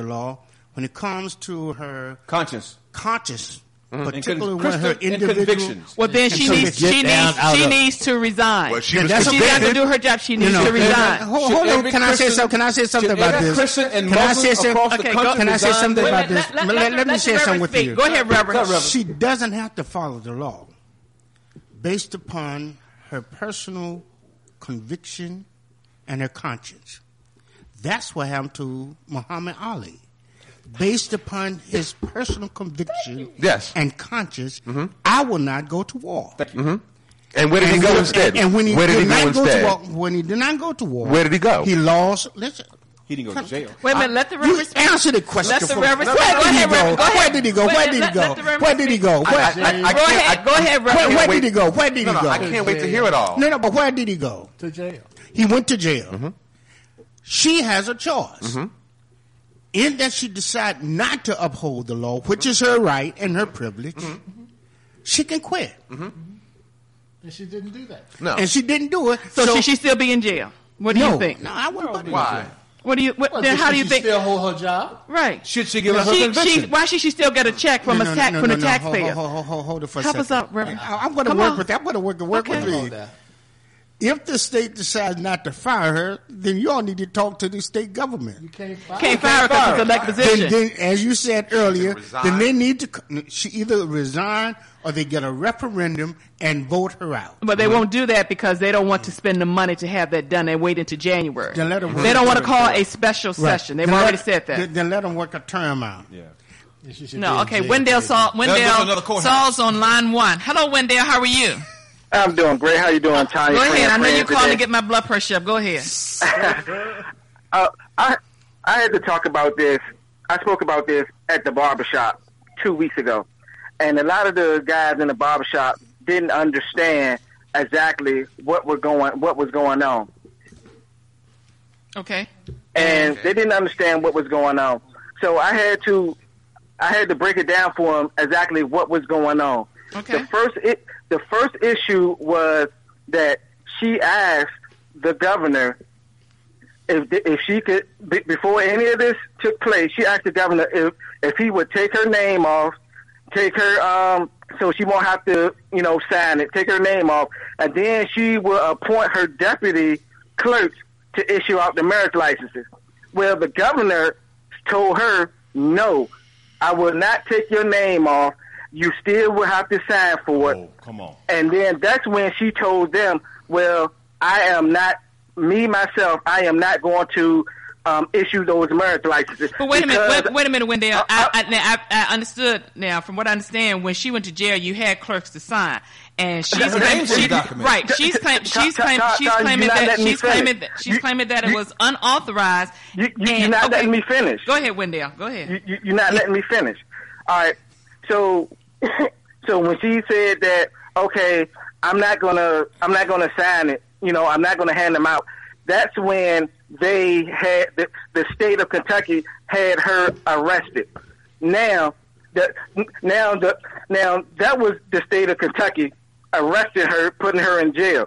the law. When it comes to her conscience, conscience, Mhm. particularly And con- when her Christian- and individual convictions. Well, then she needs she needs she needs to resign. Well, she if was she's convicted. not to do her job, she needs You know, to resign. Hold, hold on, can I say something? Can I say something about this? Can I say something? Okay, Can, go- can I say something Wait, about let- this? let- Let, let- let me let say the something Reverend with speak. you. Go ahead, Reverend. She doesn't have to follow the law based upon her personal conviction and her conscience. That's what happened to Muhammad Ali. Based upon his personal conviction Yes. and conscience, I will not go to war. Mm-hmm. And where did he go when- instead? And, and when he where did, did he not go go to instead? war, when he did not go to war, Where did he go? He lost. Listen, He didn't go to jail. Wait a minute, let the you Reverend speak. answer the question. Let the for- Reverend Where speak. Go did he ahead, go? Reverend. Go Where ahead. did he go? Wait, Where let- did he let go? the Reverend Where did he speak. go? I- Where I- I Go can't- ahead. I- Go ahead, I Reverend. can't Where wait- did he go? Where did No, he no, go? I can't wait to hear it all. No, no, but where did he go? To jail. He went to jail. Mm-hmm. She has a choice. In that she decided not to uphold the law, which is her right and her privilege, she can quit. And she didn't do that. No. And she didn't do it. So, should she still be in jail? What do No. you think? No, I wouldn't put her in Why? jail. What do you? What, Well, then how should do you she think? still hold her job? Right. Should she give us her She, conviction? she, why should she still get a check from No, a no, tax no, from no, the no. taxpayer? Hold, hold, hold, hold it for a Help second. us out, Reverend. I, I'm going to Come work on. with that. I'm going to work, work Okay. with Hold you. that. If the state decides not to fire her, then you all need to talk to the state government. You can't fire Can't fire her because it's an elected position. Then, then, as you said earlier, resign. then they need to. c- She either resign or they get a referendum and vote her out. But they won't do that because they don't want to spend the money to have that done. They wait until January. Then let her work They don't want to her call term. a special Right. session. They've Then already let- said that. Then, then let them work a term out. Yeah. She should be No, in okay. jail. Wendell Saul, Let's go to another Wendell courthouse. Saul's on line one. Hello, Wendell. How are you? I'm doing great. How you doing, Tanya? Go ahead. Friend, I know friend you're calling to today? get my blood pressure up. Go ahead. uh, I I had to talk about this. I spoke about this at the barbershop two weeks ago, and a lot of the guys in the barbershop didn't understand exactly what were going what was going on, Okay. and they didn't understand what was going on. So I had to I had to break it down for them exactly what was going on. Okay. The first it, the first issue was that she asked the governor if if she could be, before any of this took place. She asked the governor if if he would take her name off, take her um so she won't have to you know sign it, take her name off, and then she will appoint her deputy clerks to issue out the marriage licenses. Well, the governor told her, no, I will not take your name off. You still will have to sign for it. Oh, come on. And then that's when she told them, well, I am not, me, myself, I am not going to um, issue those marriage licenses. But wait a minute, because- wait, wait a minute, Wendell. Uh, I, I, now, I, I understood now. From what I understand, when she went to jail, you had clerks to sign, and she's Her claiming, name's in she, the document. right. She's claiming, she's Todd, claiming, Todd, she's Todd, claiming you're not that letting me she's claiming finish. that she's You- claiming that it you- was unauthorized. You, you, and, you're not okay, letting me finish. Go ahead, Wendell. Go ahead. You, you, you're not letting me finish. All right. So, so when she said that, okay, I'm not gonna, I'm not gonna sign it. You know, I'm not gonna hand them out. That's when they had the, the state of Kentucky had her arrested. Now, the now the now that was the state of Kentucky arresting her, putting her in jail.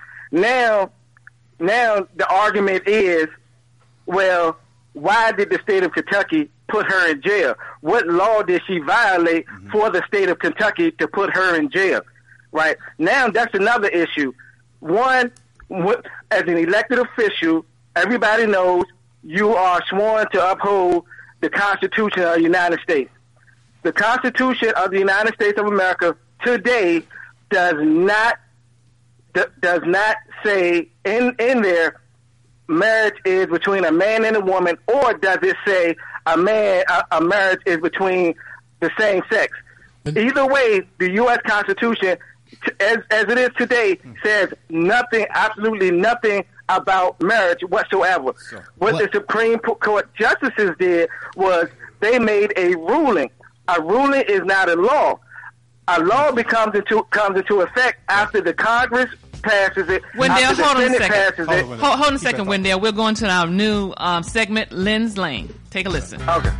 Now, now the argument is, well, why did the state of Kentucky put her in jail? What law did she violate for the state of Kentucky to put her in jail? Right? Now that's another issue. One, wh- as an elected official, everybody knows you are sworn to uphold the Constitution of the United States. The Constitution of the United States of America today does not d- does not say in in there marriage is between a man and a woman, or does it say a man a, a marriage is between the same sex? Either way, the U S Constitution, t- as as it is today, says nothing, absolutely nothing about marriage whatsoever. What the Supreme Court justices did was they made a ruling. A ruling is not a law. A law becomes into comes into effect after the Congress passes it. Wendell, after the hold on a Senate second. passes it. Hold, hold on a second, Wendell. We're going to our new um, segment, Lynn's Lane. Take a listen. Okay.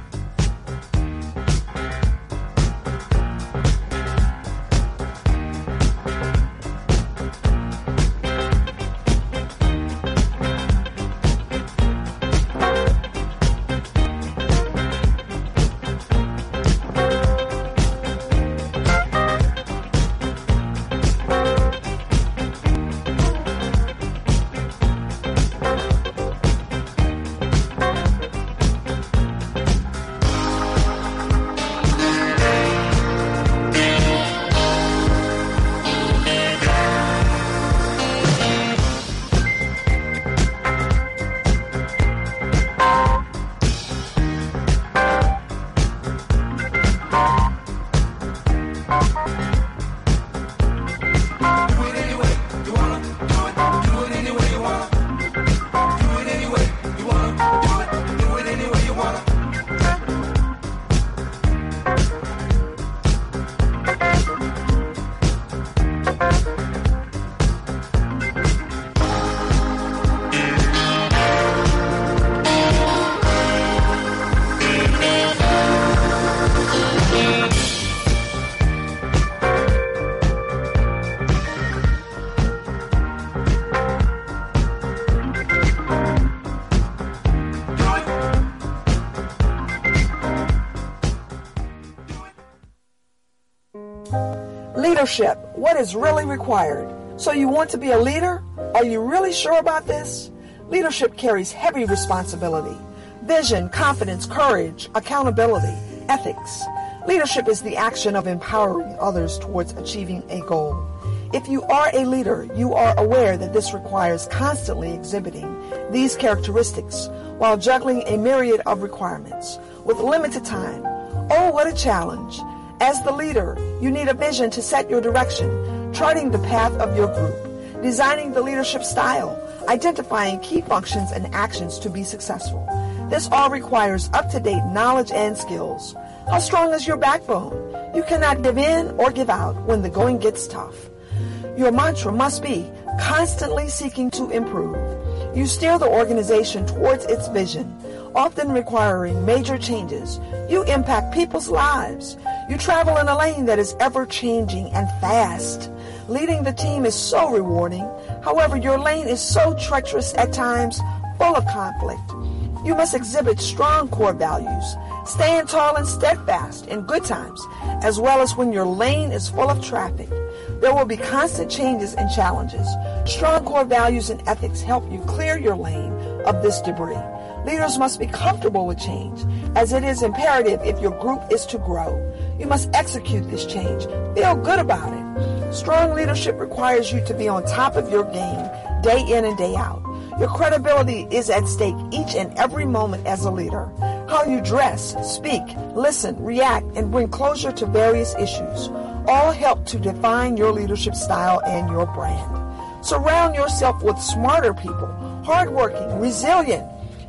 Leadership, what is really required? So you want to be a leader? Are you really sure about this? Leadership carries heavy responsibility. Vision, confidence, courage, accountability, ethics. Leadership is the action of empowering others towards achieving a goal. If you are a leader, you are aware that this requires constantly exhibiting these characteristics while juggling a myriad of requirements with limited time. Oh, what a challenge. As the leader, you need a vision to set your direction, charting the path of your group, designing the leadership style, identifying key functions and actions to be successful. This all requires up-to-date knowledge and skills. How strong is your backbone? You cannot give in or give out when the going gets tough. Your mantra must be constantly seeking to improve. You steer the organization towards its vision, often requiring major changes. You impact people's lives. You travel in a lane that is ever-changing and fast. Leading the team is so rewarding. However, your lane is so treacherous at times, full of conflict. You must exhibit strong core values, staying tall and steadfast in good times, as well as when your lane is full of traffic. There will be constant changes and challenges. Strong core values and ethics help you clear your lane of this debris. Leaders must be comfortable with change, as it is imperative if your group is to grow. You must execute this change. Feel good about it. Strong leadership requires you to be on top of your game, day in and day out. Your credibility is at stake each and every moment as a leader. How you dress, speak, listen, react, and bring closure to various issues all help to define your leadership style and your brand. Surround yourself with smarter people, hardworking, resilient,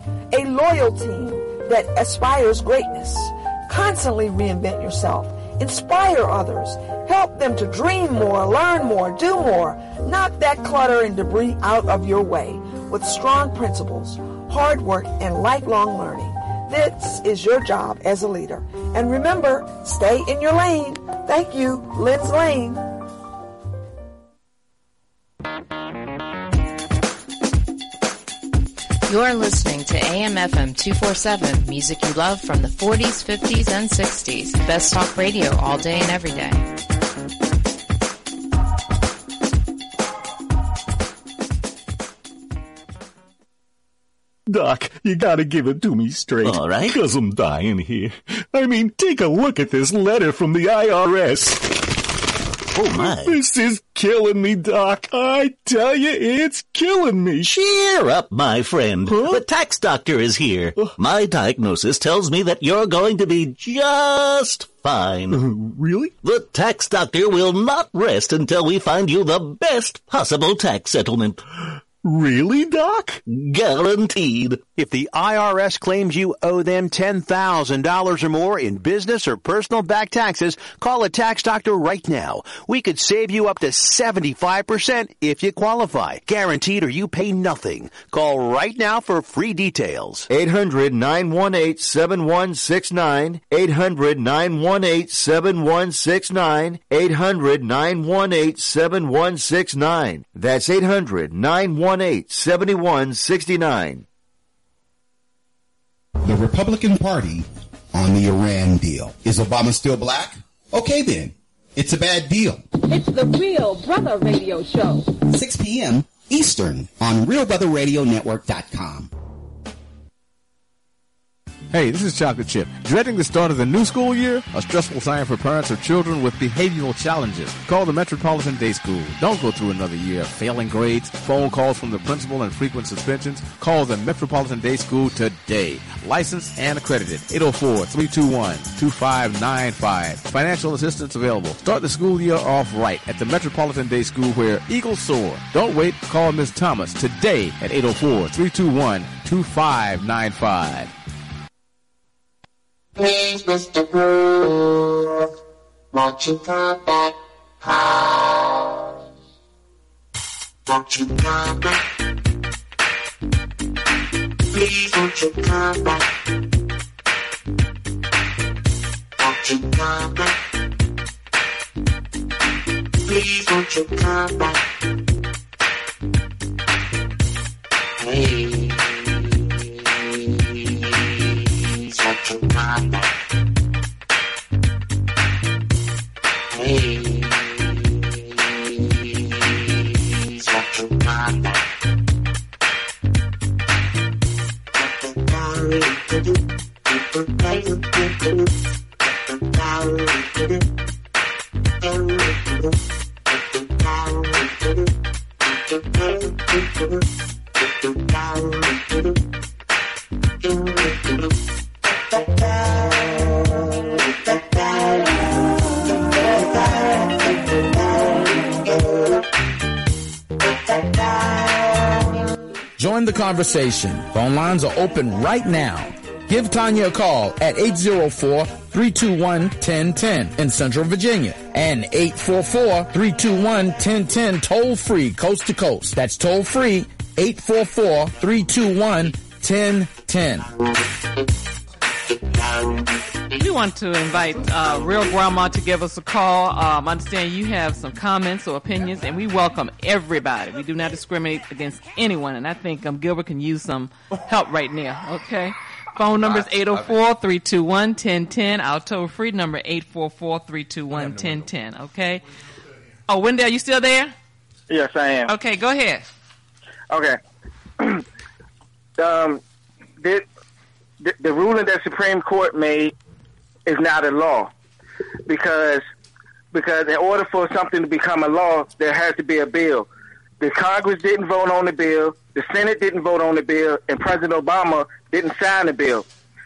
a loyal team that aspires greatness. Constantly reinvent yourself. Inspire others. Help them to dream more, learn more, do more. Knock that clutter and debris out of your way with strong principles, hard work, and lifelong learning. This is your job as a leader. And remember, stay in your lane. Thank you, Lynn's Lane. You're listening to A M F M two forty-seven, music you love from the forties, fifties, and sixties. Best talk radio all day and every day. Doc, you gotta give it to me straight. All right. Because I'm dying here. I mean, take a look at this letter from the I R S. Oh, my. This is killing me, Doc. I tell you, it's killing me. Cheer up, my friend. Huh? The tax doctor is here. My diagnosis tells me that you're going to be just fine. Uh, really? The tax doctor will not rest until we find you the best possible tax settlement. Really, Doc? Guaranteed. If the I R S claims you owe them ten thousand dollars or more in business or personal back taxes, call a tax doctor right now. We could save you up to seventy-five percent if you qualify. Guaranteed or you pay nothing. Call right now for free details. eight hundred, nine one eight, seven one six nine. eight hundred, nine one eight, seven one six nine. eight hundred, nine one eight, seven one six nine. That's eight hundred, nine one eight, seven one six nine. The Republican Party on the Iran deal. Is Obama still black? Okay then. It's a bad deal. It's the Real Brother Radio Show. six p.m. Eastern on real brother radio network dot com. Hey, this is Chocolate Chip. Dreading the start of the new school year? A stressful time for parents or children with behavioral challenges. Call the Metropolitan Day School. Don't go through another year of failing grades, phone calls from the principal, and frequent suspensions. Call the Metropolitan Day School today. Licensed and accredited. eight oh four, three two one, two five nine five. Financial assistance available. Start the school year off right at the Metropolitan Day School where eagles soar. Don't wait. Call Miz Thomas today at eight oh four, three two one, two five nine five. Please, Mister Groove, won't you come back home? Won't you come back? Please, won't you come back? Won't you come back? Please, won't you come back? Please. Won't you come back? Please, Join the conversation. Phone lines are open right now. Give Tanya a call at eight zero four, three two one, one zero one zero in Central Virginia and eight four four, three two one, one zero one zero toll free coast to coast. That's toll free eight four four, three two one, one zero one zero. We want to invite uh, Real Grandma to give us a call. Um, I understand you have some comments or opinions, and we welcome everybody. We do not discriminate against anyone, and I think um, Gilbert can use some help right now, okay? Phone number is eight oh four, three two one, one zero one zero. Our toll-free number eight four four, three two one, one zero one zero, okay? Oh, Wendell, you still there? Yes, I am. Okay, go ahead. Okay. um, the, the, the ruling that Supreme Court made is not a law because because in order for something to become a law, there has to be a bill. The Congress didn't vote on the bill, the Senate didn't vote on the bill, and President Obama didn't sign the bill.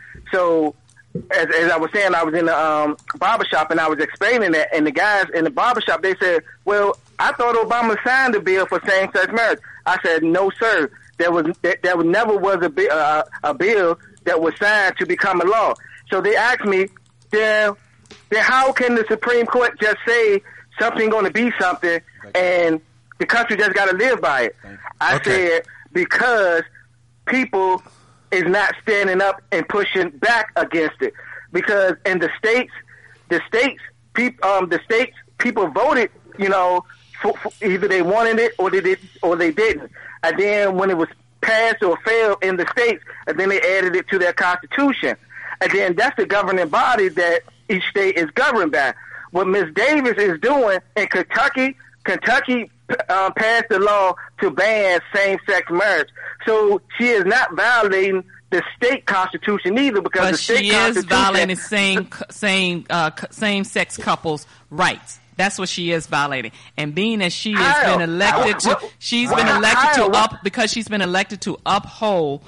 So, as, as I was saying, I was in the um, barbershop and I was explaining that, and the guys in the barbershop, they said, well, I thought Obama signed the bill for same-sex marriage. I said, no, sir. There was there, there never was a, bi- uh, a bill that was signed to become a law. So they asked me, then, then how can the Supreme Court just say something going to be something and the country just got to live by it? I Okay. said, because people is not standing up and pushing back against it. Because in the states, the states, peop, um, the states, people voted, you know, for, for either they wanted it or they did, or they didn't. And then when it was passed or failed in the states, and then they added it to their constitution. And then that's the governing body that each state is governed by. What Miz Davis is doing in Kentucky, Kentucky uh, passed the law to ban same-sex marriage. So she is not violating the state constitution either, because But the state she is constitution violating same same uh, same sex couples' rights. That's what she is violating. And being that she has How? been elected How? to, she's How? been elected How? to up because she's been elected to uphold.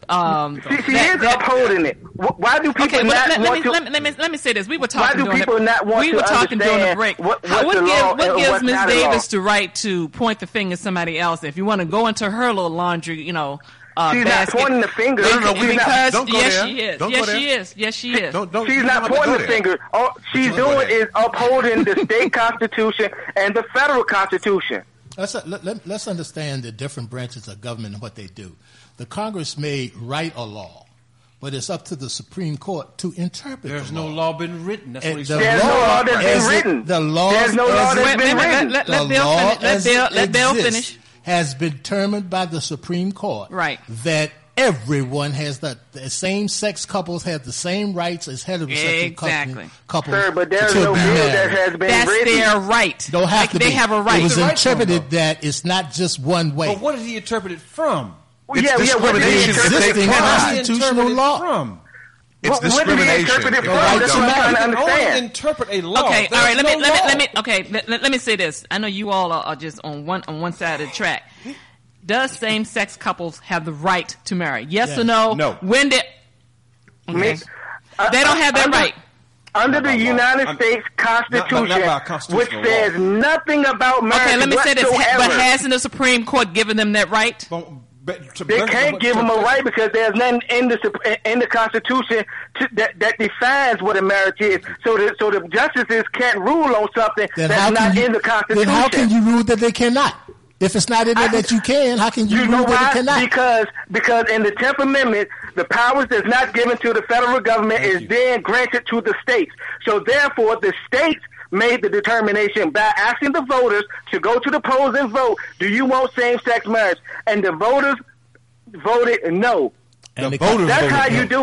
Um, She, she that- is that- upholding it. Wh- Why do people Okay, but not let, let, want me, to? let, me, let, me, let me say this. We were Why talking do during people the, not want we to were talking during the understand break. what- How- what's what the gives, law what and gives what's Miz not a law? Davis the right to point the finger at somebody else? If you want to go into her little laundry, you know, uh, She's not basket. pointing the finger. Because, No, no, we're not- because don't go yes, there. she is. Don't go yes, there. she is. Yes, she is. She's not pointing the finger. All she's doing is upholding the state constitution and the federal constitution. Let's, let, let, let's understand the different branches of government and what they do. The Congress may write a law, but it's up to the Supreme Court to interpret There's the no law. law been written. That's And what he's the saying. There's no law that's as been it- written. The law There's no law as that's it- been Wait, wait, written. let- let the Bill law finish. Let as Bill- it let Bill exists finish. has been determined by the Supreme Court. Right. That everyone has the, the same-sex couples have the same rights as heterosexual Exactly. couples. Sir, but there's to no be bill married. that has been That's written. their right. Don't have Like, to they be. have a right. It was The right interpreted that it's not just one way. But what did he interpret it from? Well, yeah, yeah, what did he It's interpret it existing from? constitutional law. From? It's What- what did he discrimination. interpret it if from? you That's don't. what I'm trying to You can only understand. interpret a law. Okay, There's all right. Let me no let me law. let me. Okay, let, let, let me say this. I know you all are, are just on one on one side of the track. Does same-sex couples have the right to marry? Yes Yes. or no? No. When did? Okay. Me- They don't have that under, right. Under Not the by law. United I'm- States Constitution, not by which constitutional says nothing about marriage Okay, let me say this. whatsoever. But hasn't the Supreme Court given them that right? But to- They to- can't give them a right because there's nothing in the Sup- in the Constitution to, that that defines what a marriage is. So the so the justices can't rule on something Then how that's can not you, in the Constitution. Then how can you rule that they cannot? If it's not in there that you can, how can you, You rule know that why? it cannot? Because because in the tenth Amendment, the powers that's not given to the federal government is then granted to the states. So therefore, the states made the determination by asking the voters to go to the polls and vote. Do you want same-sex marriage? And the voters voted no. And the That's voters how voted you no. do it.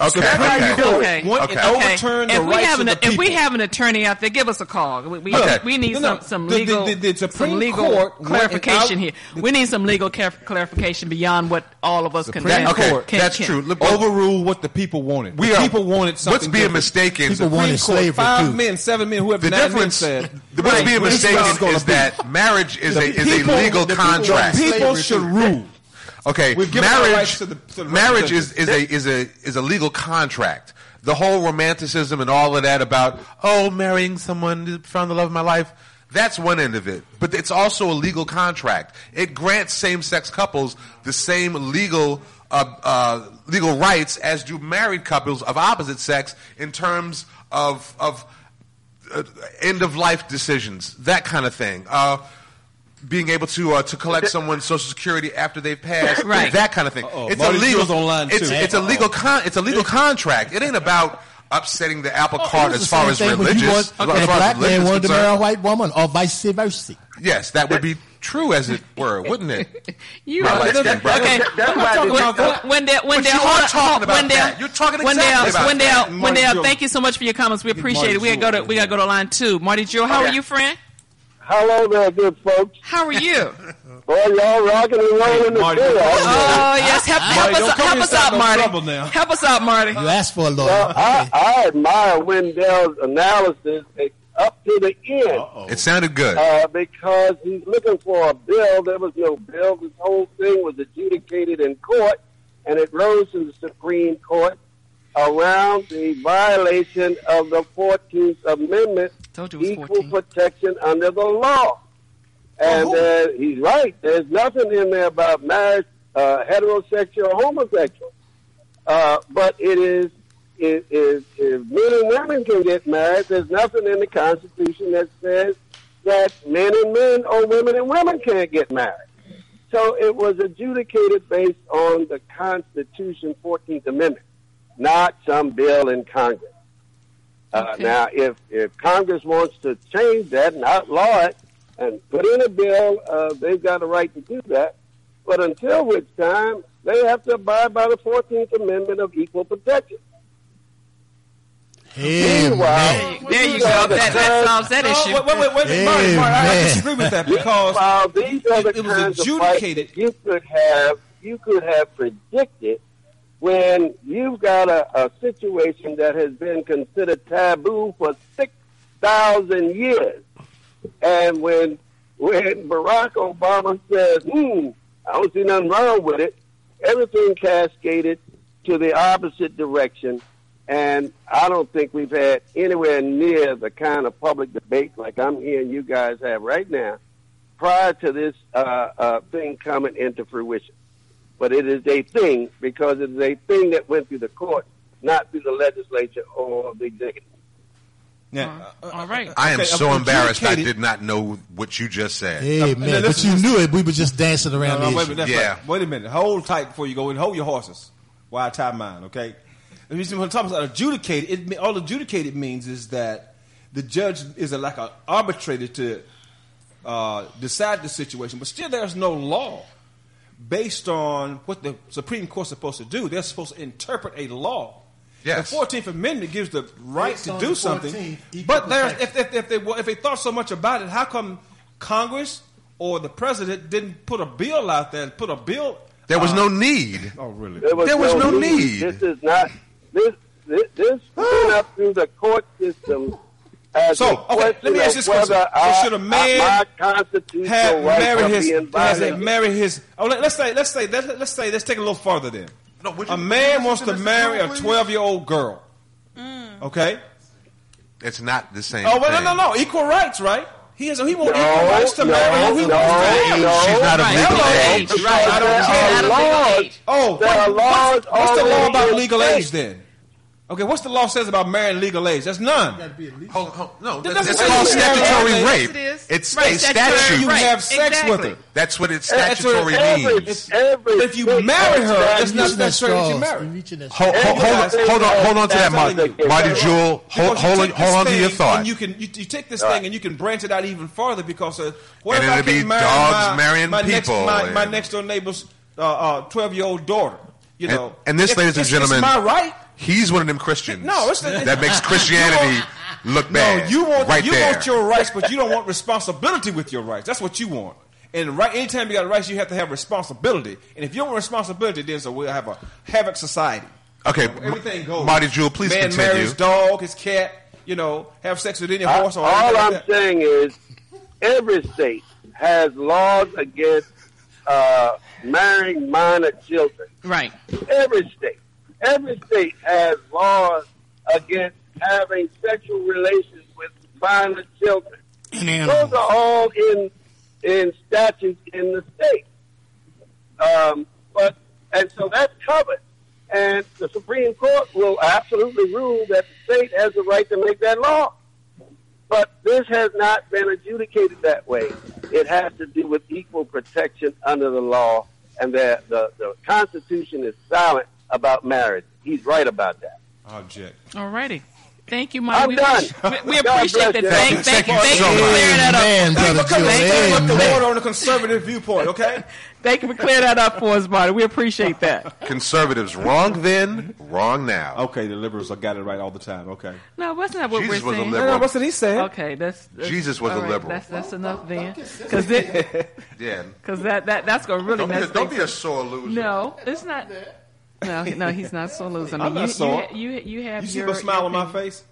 Okay, that's how okay. you do Okay. it. One, okay. and overturn if the we rights have of an, the If we people. have an attorney out there, give us a call. We, we, Okay. we need No, no. some, some The- the- legal, the- the Supreme some legal Court went clarification and here. out- We need some legal clar- clarification beyond what all of us can, Supreme can, Court can, that's can. true. Look, overrule what the people wanted. We the are- people wanted something what's being different. mistaken- The People Supreme wanted Court, slavery, five too. men, seven men, whoever The nine men difference, said. the- what's right, being this is what it's mistaken gonna is be. that marriage is The a is people- a legal the people- contract. The people should rule. Okay, We've given our marriage rights to the- to the marriage is, is a representatives. is a is a legal contract. The whole romanticism and all of that about oh marrying someone, found the love of my life. That's one end of it, but it's also a legal contract. It grants same-sex couples the same legal uh, uh, legal rights as do married couples of opposite sex in terms of of uh, end-of-life decisions, that kind of thing. Uh, being able to uh, to collect someone's social security after they've passed, Right. that kind of thing. Uh-oh. It's Marty a legal. Jewell's online, it's too. it's a legal con. It's a legal contract. It ain't about upsetting the apple cart It was as the far same as thing when you religious. want- as when a far as black religion man is wanted to marry a concerned. white woman, or vice versa. Yes, that would be true, as it were, wouldn't it? You My are light-skinned brother. okay. That's why When- the- when they when But they you hold are on- talking about when they- that. You're talking when exactly they- about when they that. when Marty they Jewell. Thank you so much for your comments. We appreciate Marty it. We gotta go to Jewell. we gotta go to line two. Marty Jewell, how are Okay. you, friend? Hello there, good folks. How are you? Boy, y'all rocking and rolling the Marty, field. Oh yes, help, help Marty, don't us come help here us starting out, no Marty. trouble now. Help us out, Marty. You asked for a lawyer. Well, I, I admire Wendell's analysis up to the end. Uh-oh. It sounded good. Uh, because he's looking for a bill. There was no bill. This whole thing was adjudicated in court, and it rose to the Supreme Court around the violation of the fourteenth Amendment, Told you it was equal fourteen. protection under the law. And uh, he's right. There's nothing in there about marriage, uh, heterosexual or homosexual. Uh, but it is, it is, if men and women can get married, there's nothing in the Constitution that says that men and men or women and women can't get married. So it was adjudicated based on the Constitution, fourteenth Amendment, not some bill in Congress. Uh, Okay. Now, if, if Congress wants to change that and outlaw it and put in a bill, uh, they've got a right to do that. But until which time, they have to abide by the fourteenth Amendment of equal protection. Meanwhile, There you go. That, that solves that No, issue. wait, wait, wait, wait, Hey, Marty, Marty, I man. disagree with that because Meanwhile, these are the it, it was kinds adjudicated. of fights you could have, you could have predicted when you've got a, a situation that has been considered taboo for six thousand years, and when when Barack Obama says, "Hmm, I don't see nothing wrong with it," everything cascaded to the opposite direction. And I don't think we've had anywhere near the kind of public debate like I'm hearing you guys have right now prior to this uh, uh, thing coming into fruition. But it is a thing because it is a thing that went through the court, not through the legislature or the executive. Yeah. All right. I am Okay, so uh, embarrassed. I adjudicated- did not know what you just said. Hey, Now, man, now, but listen, you listen. knew it. We were just dancing around No, no, the wait a issue. minute. That's Yeah. right. Wait a minute. Hold tight before you go in. Hold your horses while I tie mine, okay? If you see when talking about adjudicated, it, me- all adjudicated means is that the judge is a, like an arbitrator to uh, decide the situation, but still there's no law based on what the Supreme Court's supposed to do. They're supposed to interpret a law. Yes. The fourteenth Amendment gives the right Based to on do the something, fourteenth, equal but there's, if, protection. if, if, they, well, if they thought so much about it, how come Congress or the president didn't put a bill out there and put a bill? There was uh, no need. Oh, really? There was, There was no need. This is not this. This, this went up through the court system as So, a okay, question let me ask of this question. whether So I- should a man my constitutional have rights married are his being has he violated? married his oh let, let's say let's say let's, let's say let's take it a little further then. No, would you- A man wants would you to listen marry to a it, please? twelve year old girl. Okay? It's not the same. Oh well, thing. no no no equal rights, right? He has he wants No, equal rights to no, marry who he no, wants to marry. no. She's not of Right. legal Hello. age. Because Right, I don't there care. are laws. Oh, There what- are laws what's, what's the law already about in legal place. age then? Okay, what's the law says about marrying legal age? That's none. Hold, hold, no, That that's, doesn't it's say called you have statutory marriage. rape. Yes, it is. It's Right, a statutory statute. You Right, have sex exactly. with her. That's what it's That's what statutory Every, means. every But if you state marry has her, that. that's not Reaching that necessarily what you straws. marry. Reaching that Hold, straws. hold, hold on, hold on, hold on to that, That's Marty. telling you. Marty Jewell. Hold, Because you hold, on, take hold this on to your thing thought. And you can you, you take this thing and you can branch it out even farther because uh, what And if I it'll be can't marry dogs my, marrying my next, people my, my and- next door neighbor's uh, uh, twelve year old daughter? You And- know, and this, If- ladies and it's- it's gentlemen, my right. He's one of them Christians. No, it's the, that makes Christianity look bad. No, you want right you there. want your rights, but you don't want responsibility with your rights. That's what you want. And right, anytime you got rights, you have to have responsibility. And if you don't want responsibility, then so we'll have a havoc society. Okay, everything goes. Marty Jewell, please Man continue. marry his dog, his cat. You know, have sex with any I- horse or all anything I'm like that. saying is, every state has laws against uh, marrying minor children. Right. Every state. Every state has laws against having sexual relations with minor children. Those are all in in statutes in the state. Um, but and so that's covered. And the Supreme Court will absolutely rule that the state has the right to make that law. But this has not been adjudicated that way. It has to do with equal protection under the law, and the, the, the Constitution is silent about marriage. He's right about that. Object. All righty. Thank you, Mike. I'm we, done. We, we God appreciate bless that. you. Thank, thank, you, thank you so for much. clearing that up. Amen, Thank you for coming Thank to you. up the water on the conservative viewpoint, okay? Thank you for clearing that up for us, Marty. We appreciate that. Conservatives wrong then, wrong now. Okay, the liberals have got it right all the time. Okay. No, wasn't that what Jesus we're was a saying? liberal. No, no, what's what he said? Okay, that's, that's Jesus was all a right, liberal. That's that's enough then, because it, Yeah. because that, that that's gonna really Don't be, mess a, don't things be a up. sore loser. No, it's not. No, no, he's not so loose. I mean, I'm not you, sore. you, you, you have You see your, the smile your on my opinion. face?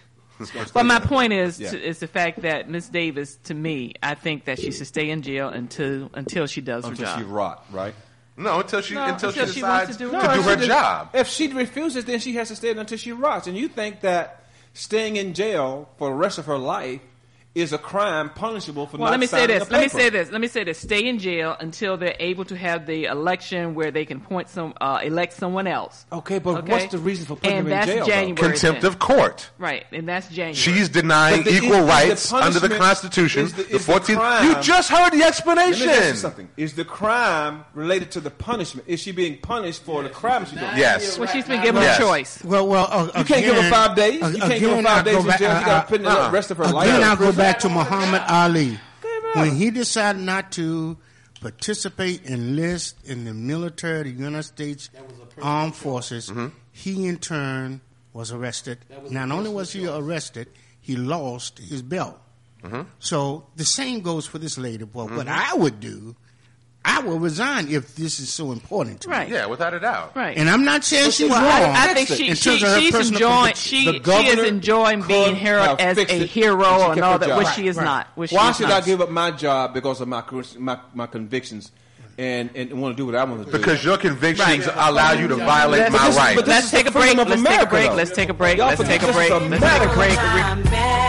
But my point is, Yeah. to, is the fact that Miss Davis, to me, I think that she should stay in jail until until she does Until her job. she rot, right? No, until she No, until, until she she wants decides to do to it. do, No, if her she did- job. If she refuses, then she has to stay until she rots. And you think that staying in jail for the rest of her life is a crime punishable for Well, not let me say signing this. a Let me paper. say this. Let me say this. Stay in jail until they're able to have the election where they can point some, uh, elect someone else. Okay, but Okay? what's the reason for putting and them in that's jail, though? January Contempt then. of court. Right, and that's January. She's denying But the- equal is- is rights the under the punishment- Constitution. is the- The is the fourteenth. crime- You just heard the Let explanation. me ask you something. Is the crime related to the punishment? Is she being punished for the crime she did? Yes. Well, she's been given Yes. a choice. Well, well, uh, You can't give her again- five days. You uh, can't give her again, five I'll days go in back- jail. You uh, got to spend the uh, rest of her life. Again, in I'll go prison. back to Muhammad Ali. When he decided not to participate, enlist in the military of the United States Armed Forces, Mm-hmm. he in turn was arrested. Not only was he arrested, he lost his belt. Mm-hmm. So the same goes for this lady. Well, what I would do, I will resign if this is so important to Right. me. Yeah, without a doubt. Right. And I'm not saying she's Well, wrong. I, I think she, in she terms of her she's personal enjoying conviction. she, The she is governor enjoying being could heralded have as fixed a it, and hero she and kept all her that, job. which she is Right, not. Which she Why is should not. I give up my job because of my my, my convictions and, and want to do what I want to do? Because your convictions Right. allow you to violate Let's- my but this- rights. but this Let's is take the a break. freedom of Let's take a America, break. though. Let's take a break. Y'all Let's forget take a this is break. Let's take a America. break. I'm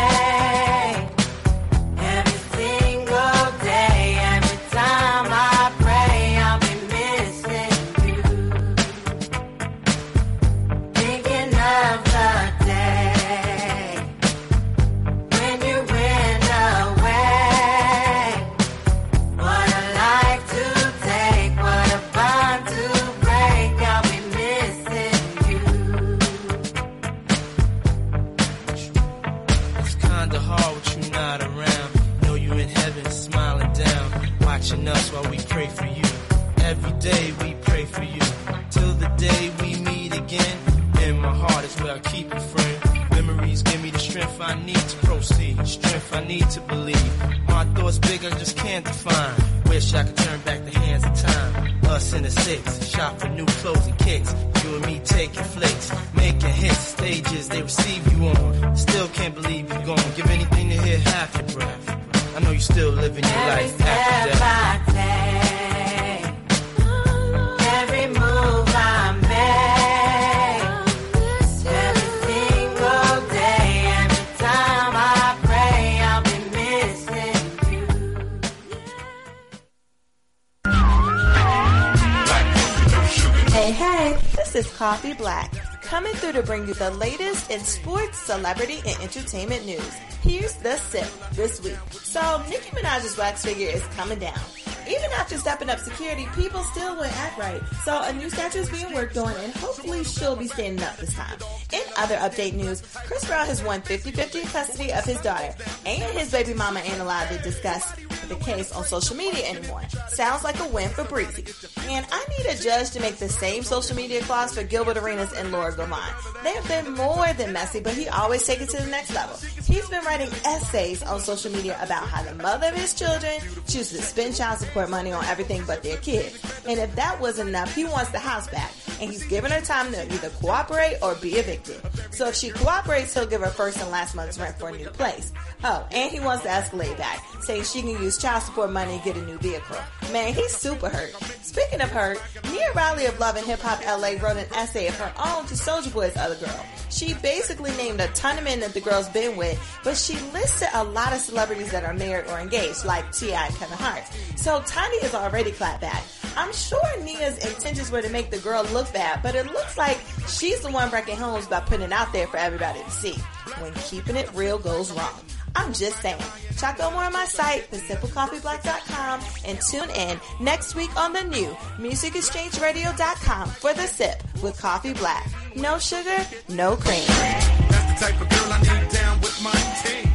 back every single day. Every time I pray, I'll be missing you. Thinking of the day when you went away. What a life to take, what a bond to break. I'll be missing you. It's kinda hard with you not around. Know you in heaven, smiling down, watching us while we pray for you. Every day we pray for you, till the day we meet again. In my heart is where I keep you, friend. Memories give me the strength I need to proceed, strength I need to believe. My thoughts big, I just can't define. Wish I could turn back the hands of time. Us in the six, shop for new clothes and kicks. You and me taking flicks, making hits, stages they receive you on. Still can't believe you're gone. Give anything to hear half your breath. I know you still living your Every life after step death. I take, every move I make, every single day, every time I pray, I'll be missing you. Hey, hey, this is Coffee Black, coming through to bring you the latest in sports, celebrity, and entertainment news. Here's the sip this week. So, Nicki Minaj's wax figure is coming down. Even after stepping up security, people still wouldn't act right. So, a new statue is being worked on, and hopefully she'll be standing up this time. In other update news, Chris Brown has won fifty-fifty custody of his daughter, and his baby mama Anna Love did discuss the case on social media anymore. Sounds like a win for Breezy. And I need a judge to make the same social media clause for Gilbert Arenas and Laura Govan. They have been more than messy, but he always takes it to the next level. He's been writing essays on social media about how the mother of his children chooses to spend child support money on everything but their kids. And if that wasn't enough, he wants the house back. And he's giving her time to either cooperate or be evicted. So if she cooperates, he'll give her first and last month's rent for a new place. Oh, and he wants the Escalade back, saying she can use child support money and get a new vehicle. Man, he's super hurt. Speaking of hurt, Nia Riley of Love and Hip Hop L A wrote an essay of her own to Soulja Boy's other girl. She basically named a ton of men that the girl's been with, but she listed a lot of celebrities that are married or engaged, like T I and Kevin Hart. So Tiny is already clapped back. I'm sure Nia's intentions were to make the girl look bad, but it looks like she's the one breaking homes by putting it out there for everybody to see. When keeping it real goes wrong. I'm just saying. Check out more on my site, the simple coffee black dot com, and tune in next week on the new music exchange radio dot com for The Sip with Coffee Black. No sugar, no cream. That's the type of girl I need down with my team.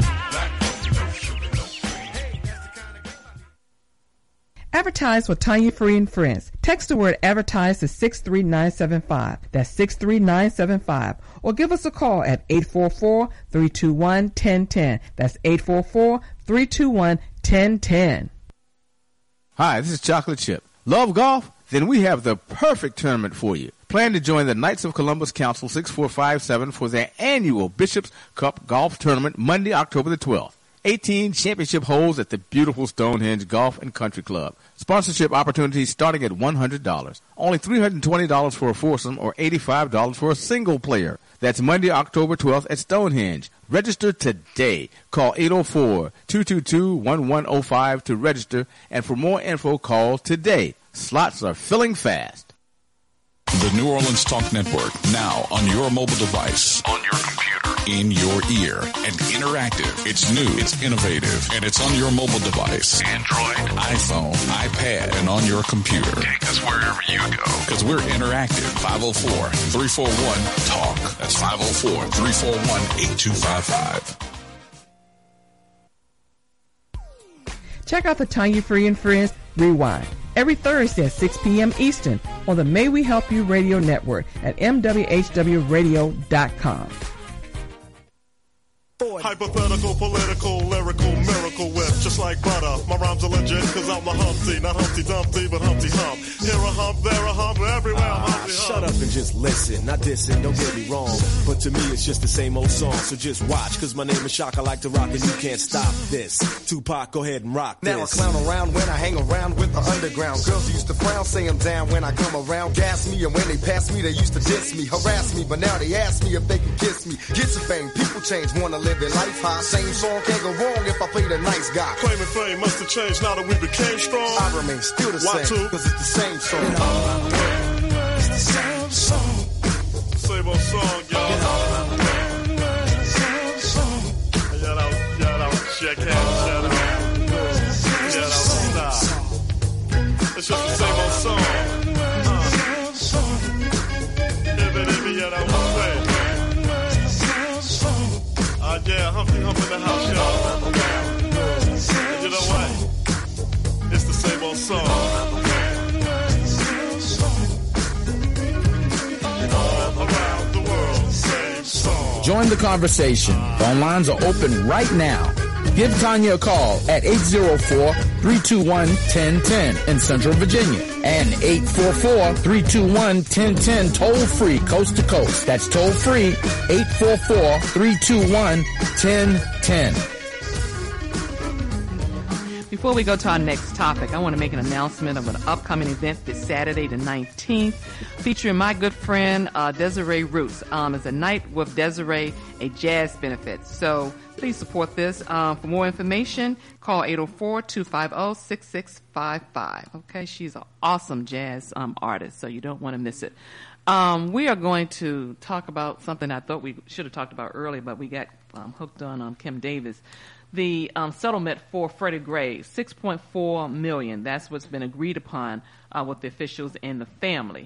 Advertise with Tanya Free and Friends. Text the word advertise to six three nine seven five. That's six three nine seven five. Or give us a call at eight four four, three two one, one zero one zero. That's eight four four, three two one, one zero one zero. Hi, this is Chocolate Chip. Love golf? Then we have the perfect tournament for you. Plan to join the Knights of Columbus Council six four five seven for their annual Bishop's Cup Golf Tournament Monday, October the twelfth. eighteen championship holes at the beautiful Stonehenge Golf and Country Club. Sponsorship opportunities starting at one hundred dollars. Only three hundred twenty dollars for a foursome or eighty-five dollars for a single player. That's Monday, October twelfth at Stonehenge. Register today. Call eight oh four, two two two, one one oh five to register. And for more info, call today. Slots are filling fast. The New Orleans Talk Network, now on your mobile device, on your computer, in your ear, and interactive. It's new, it's innovative, and it's on your mobile device. Android, iPhone, iPad, and on your computer. Take us wherever you go. Because we're interactive. five oh four, three four one, TALK. That's five oh four, three four one, eight two five five. Check out the Tanya Free and Friends Rewind every Thursday at six p.m. Eastern on the May We Help You Radio Network at m w h w radio dot com. Hypothetical, political, lyrical, miracle whip, just like butter. My rhymes are legit, cause I'm the Humpty, not Humpty Dumpty, but Humpty Hump. Here a hump, there a hump, everywhere I'm Humpty Hump. Shut up and just listen, not dissing, don't get me wrong. But to me it's just the same old song, so just watch, cause my name is Shock, I like to rock and you can't stop this. Tupac, go ahead and rock this. Now I clown around when I hang around with the underground. Girls used to frown, say I'm down when I come around. Gas me, and when they pass me, they used to diss me, harass me, but now they ask me if they can kiss me. Get some fame, people change, wanna live their life high. Same song can't go wrong if I play the nice guy. Claiming fame must have changed now that we became strong. I remain still the Why same, too? cause it's the same song. It's the same song. Same old song, y'all. Shout out, shout out, check out, shout out. Shout out, stop. It's just the same old song. Uh. If it, if it, yeah, that was it. Uh, yeah, Humpty Hump in the house, y'all. And you know what? It's the same old song. All around the world, same song. Join the conversation. Phone lines are open right now. Give Tanya a call at eight oh four, three two one, one oh one oh in Central Virginia and eight four four, three two one, one oh one oh toll free coast to coast. That's toll free eight four four, three two one, one oh one oh. Before we go to our next topic, I want to make an announcement of an upcoming event this Saturday, the nineteenth, featuring my good friend uh, Desiree Roots. Um, it's a night with Desiree, a jazz benefit. So please support this. Um, for more information, call eight oh four, two five oh, six six five five. Okay, she's an awesome jazz um, artist, so you don't want to miss it. Um, we are going to talk about something I thought we should have talked about earlier, but we got um, hooked on um, Kim Davis. the um, settlement for Freddie Gray, six point four million dollars. That's what's been agreed upon uh, with the officials and the family.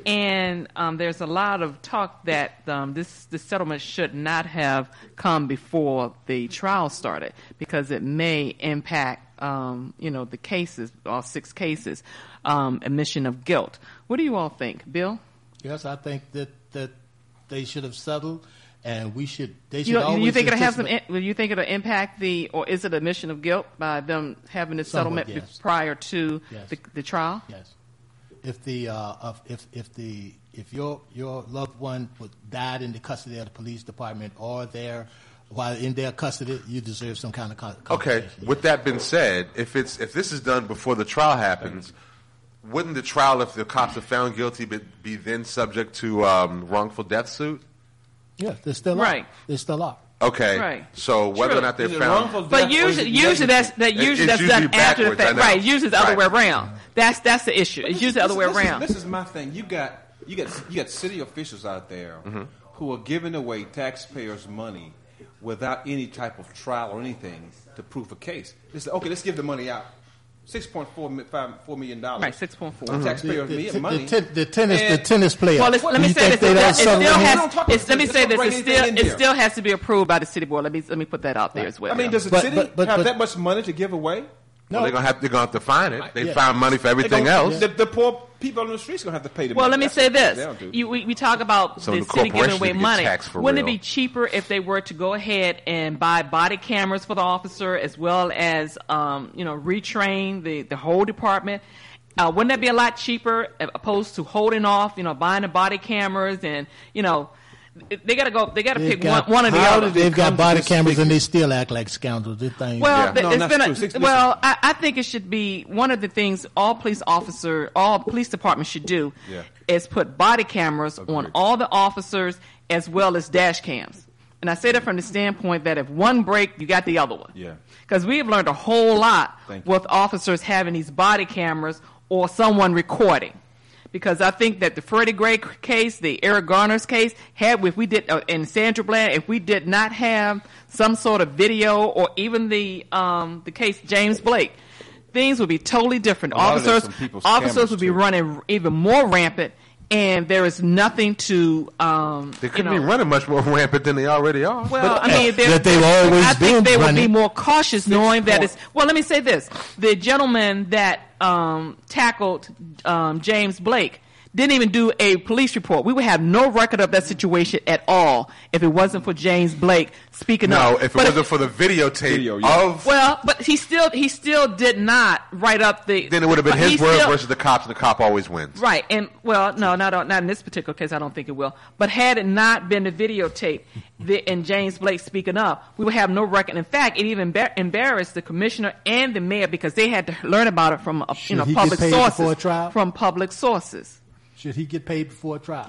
And um, there's a lot of talk that um, this, this settlement should not have come before the trial started because it may impact, um, you know, the cases, all six cases, um, admission of guilt. What do you all think, Bill? Yes, I think that, that they should have settled. And we should. They should you, always. You think it'll have some? anticipate- Will you think it'll impact the, or is it admission of guilt by them having this Somewhat, settlement be- yes. prior to Yes. the, the trial? Yes. If the uh, of- if if the if your your loved one was died in the custody of the police department or there while in their custody, you deserve some kind of con- Okay. compensation. With that being said, if it's if this is done before the trial happens, wouldn't the trial, if the cops are found guilty, be, be then subject to um, wrongful death suit? Yeah, they still Right. are. They still are. Okay. Right. So whether True. or not they're Is it found, wrongful But death or is usually- it usually that's- that It- usually it's that's done after the backwards, I fact. know. Right, usually it's the other Right. way around. That's that's the issue. It's usually the other way This is- around. This is my thing. You got you got you got city officials out there Mm-hmm. who are giving away taxpayers' money without any type of trial or anything to prove a case. They say, okay, let's give the money out. Six point four four million dollars. Right, six point four. Taxpayers The- the- me- the money. ten- the tennis- the And- tennis player. Well, let's, let Do me you say think this. they It, don't it settle still in has. here? It's, let me Let's say not this. bring It anything still in it here. still has to be approved by the city board. Let me let me put that out there as well. I mean, does the But- city but- but- have but- that much money to give away? well, they're gonna have they're gonna have to find it. They Yeah. found money for everything They're gonna- else. The, the poor people on the streets are going to have to pay the Well, money. let me That's say what this. they don't do. You, we, we talk about So the the city giving corporations away need to get money. taxed for Wouldn't real. it be cheaper if they were to go ahead and buy body cameras for the officer as well as, um, you know, retrain the, the whole department? Uh, wouldn't that be a lot cheaper as opposed to holding off, you know, buying the body cameras and, you know, they got to go, they got to They've pick got- one, one or the how other. did They've got body cameras and they still act like scoundrels. This thing. Well, th- No, it's that's been a, true. Six- listen. well. I, I think it should be one of the things all police officer, all police departments should do Yeah. is put body cameras on all the officers as well as dash cams. And I say that from the standpoint that if one break, you got the other one. Yeah. Because we have learned a whole lot Thank you. with officers having these body cameras or someone recording. Because I think that the Freddie Gray c- case, the Eric Garner's case, had if we did, uh, and Sandra Bland, if we did not have some sort of video, or even the um, the case James Blake, things would be totally different. A lot of that's Officers, from people's officers cameras, would be too. running even more rampant, and there is nothing to. Um, They you couldn't know, be running much more rampant than they already are. well, I mean, they're- that they've always I think been they would be running. more cautious knowing that it's. Well, let me say this: the gentleman that um, tackled um, James Blake didn't even do a police report. We would have no record of that situation at all if it wasn't for James Blake speaking No, up. if it But wasn't for the videotape Video, yeah. of, well, but he still he still did not write up the. then it would have been but he his word still- versus the cops, and the cop always wins. Right, and well, no, not not in this particular case. I don't think it will. But had it not been the videotape the, and James Blake speaking up, we would have no record. In fact, it even embar- embarrassed the commissioner and the mayor because they had to learn about it from uh, you Should know he get public paid before a sources. trial? From public sources, Should he get paid before a trial?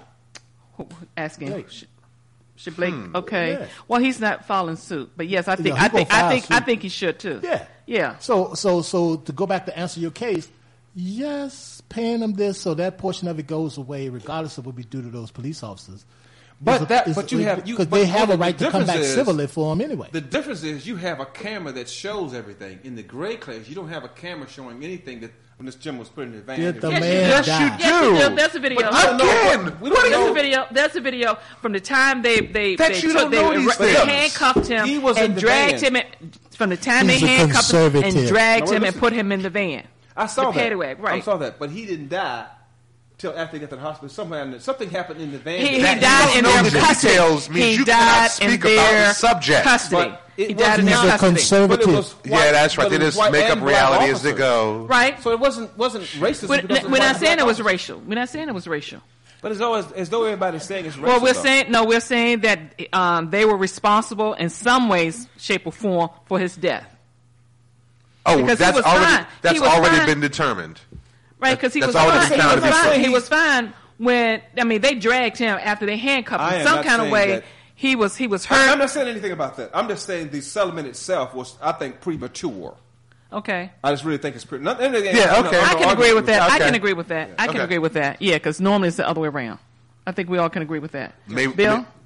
asking. Blake. Should, should Blake? Hmm. Okay. Yeah. Well, he's not filing suit, but yes, I think Yeah, he I think gonna I file think I suit. think he should too. Yeah. Yeah. So, so, so to go back to answer your case, yes, paying them this, so that portion of it goes away, regardless of what we do to those police officers. But It's- that, it's- but you have, you, because but they have a the right to come difference back is- civilly for them anyway. The difference is you have a camera that shows everything. In the gray class, you don't have a camera showing anything that when this gym was put in the van. Did the Yes, man you do. die? Yes, you do. There's a video. But I don't know Again, what- we what don't are There's know. a video. There's a video from the time they they That they, you took, don't they, know these they things. handcuffed him He was in and the dragged van. him in, from the time He's they a handcuffed him and conservative. dragged Now, him wait, and listen. put him in the van. I saw the that. paddy wag, right? I saw that, but he didn't die till after he got to the hospital. Something something happened in the van. He, he That- died you in don't their know the custody. details means he you died cannot in speak about their the subject. custody. But it He died in wasn't- their He's a custody. conservative. But it was Yeah, white- that's right. but They it was just white make and up black reality as officers. they go. Right. So it wasn't wasn't racist. We're, because it was we're white not and saying black it was officers. racial. We're not saying it was racial. But it's always as though everybody's saying it's racial. Well, we're though. saying no. We're saying that um, they were responsible in some ways, shape, or form for his death. Oh, Because he that's was already fine. that's He was already fine. been determined. Right, because he That's was already fine. He been found was to be fine. safe. He was fine when I mean they dragged him after they handcuffed I him. am Some not kind of saying way that- he was he was I- I'm hurt. not saying anything about that. I'm just saying the settlement itself was, I think, premature. Okay, I just really think it's pretty. Not, and again, Yeah, you know, okay. I'm I not can agree arguing with that. I Okay. can agree with that. I can Okay. agree with that. Yeah, because normally it's the other way around. I think we all can agree with that. Maybe, Bill.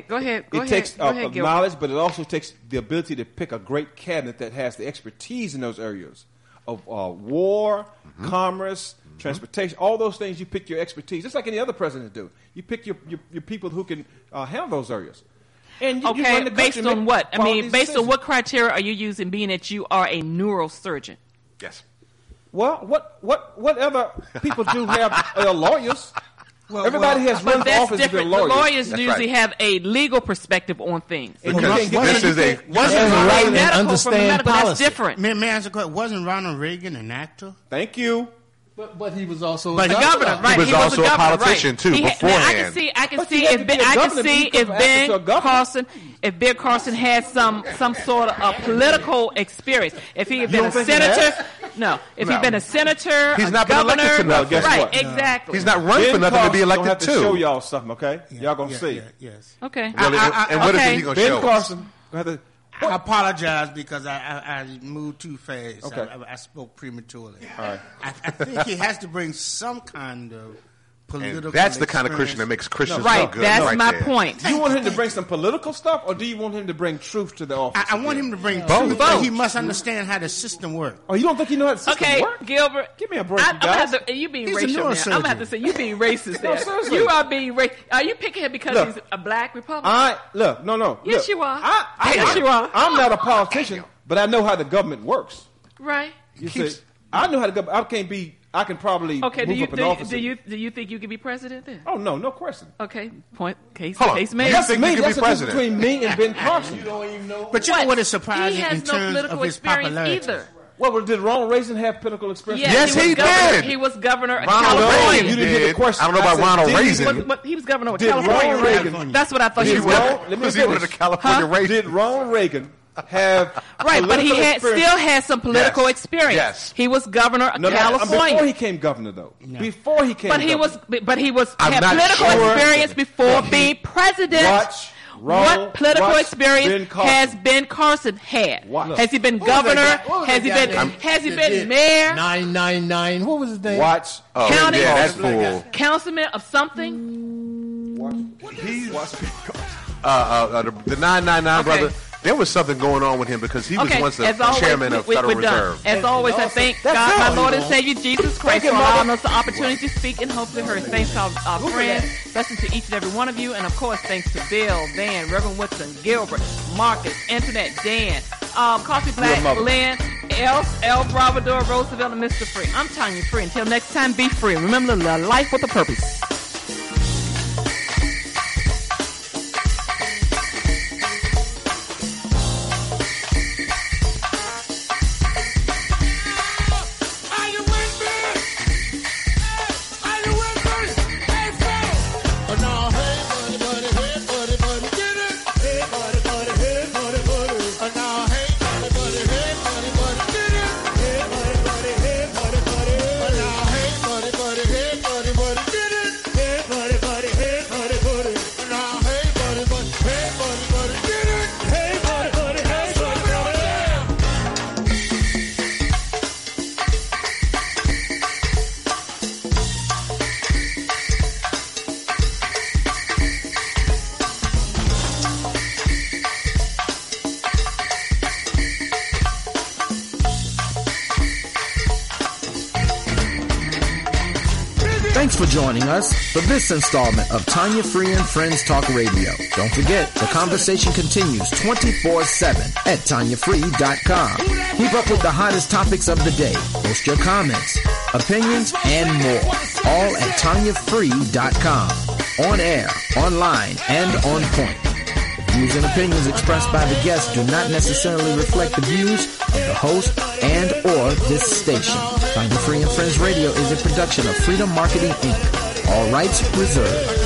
ahead. Go ahead. Go it ahead. takes Go uh, ahead, uh, Gilbert. knowledge, but it also takes the ability to pick a great cabinet that has the expertise in those areas. of uh, war, Mm-hmm. commerce, transportation, all those things. You pick your expertise, just like any other president do. You pick your your, your people who can uh, handle those areas. And you, you Okay, run the based country and on make what? I quality mean, based decisions. on what criteria are you using, being that you are a neurosurgeon? Yes. Well, what what what other people do have uh, lawyers? Well, Everybody well, has But run for that's office to be different. lawyers. The lawyers That's usually right. have a legal perspective on things. And you Because can't get- this you is a can't- Wasn't And Ronald- right and medical from understand medical, that's policy. different. May, may I ask a question? Wasn't Ronald Reagan an actor? Thank you. But, but he was also But a A governor, right? He was also a governor, politician, right. too, He had- now, I can beforehand. see, I can But see you have if to Ben, be a I can governor see to become if an Ben actor to a governor. Carson, if Ben Carson had some some sort of a political experience. If he had You been a don't think he senator, no. If No. he'd been a senator, He's a not been governor, elected to Well, nothing. guess right? what? Exactly. He's not running Ben for nothing to be Carson elected gonna have to too. show y'all something, okay? Y'all gonna Yeah, see. yeah, yes. Okay. Well, I- I- and what okay. is he going to Ben show us? Carson gonna have to. I apologize because I, I, I moved too fast. Okay. I, I spoke prematurely. All right. I, I think he has to bring some kind of political. And that's the kind of Christian that experience. makes Christians Right. look good. That's right my there. point. Do you want him to bring some political stuff, or do you want him to bring truth to the office? I, I want him to bring Both. truth, but he Both. must understand how the system works. Oh, you don't think you know how the system Okay, works? Gilbert. Give me a break, I, you I'm gonna guys. have to, you being He's a racial, man. I'm gonna have neurosurgeon. to say you being racist. No, there. seriously. You are being racist. Are you picking him because Look. he's a black Republican? I look, no, no. Yes, look. you are. I, I, Yes, I, you are. I'm not a politician, but I know how the government works. Right. You see, I know how the government. I can't be. I can probably Okay. Do move you up in do, office. do you do you think you could be president then? Oh no, no question. Okay. Point. Case. Hold on. Case You made. That's think me. you could That's be the difference president? between me and Ben Carson. But you know what is surprising He has in no terms political of his experience popularity? either. Well, well, did Ronald Reagan have political experience? Yes, Yes, he, he was governor, did. He was governor of Ronald California. Reagan You didn't hear the did. question. I don't know about I said, Ronald did he- Reagan. But, but he was governor of Did California. Ronald right? Reagan- That's what I thought Did he was. Ronald- governor. let me Was he one of the finish. California Huh? Rangers? Did Ronald Reagan have Right, but he political had experience? still had some political Yes. experience. Yes. He was governor of No, no, California. before he came governor, though. Before he came, But he governor. was, but he was I'm had not political sure. experience before being president. Watch Ronald- what political watch Ben experience Carson. has Ben Carson had? Watch. Has he been What was that governor? guy- what was Has that he guy been? named- Has he that been did mayor? nine nine nine. What was his name? Watch. Oh, County? yeah, that's Black guy. fool. Councilman of something? He's, uh, uh, uh, the, the nine nine nine Okay. brother, there was something going on with him because he was Okay, once the as always, chairman we, of we, Federal we're done. Reserve. As always, I thank That's God, it. my Lord and Savior, Jesus Christ, you, for Mother. allowing us the opportunity to speak and hopefully heard. Thanks to our, our friends. Blessings to each and every one of you. And, of course, thanks to Bill, Van, Reverend Woodson, Gilbert, Marcus, Internet, Dan, um, Coffee Black, mother. Lynn, El, El Bravador, Roosevelt, and Mister Free. I'm Tanya Free. Until next time, be free. Remember, live life with a purpose. Thanks for joining us for this installment of Tanya Free and Friends Talk Radio. Don't forget, the conversation continues twenty-four seven at tanya free dot com. Keep up with the hottest topics of the day. Post your comments, opinions, and more. All at tanya free dot com. On air, online, and on point. The views and opinions expressed by the guests do not necessarily reflect the views of the host and or this station. Tanya Free and Friends Radio is a production of Freedom Marketing Incorporated. All rights reserved.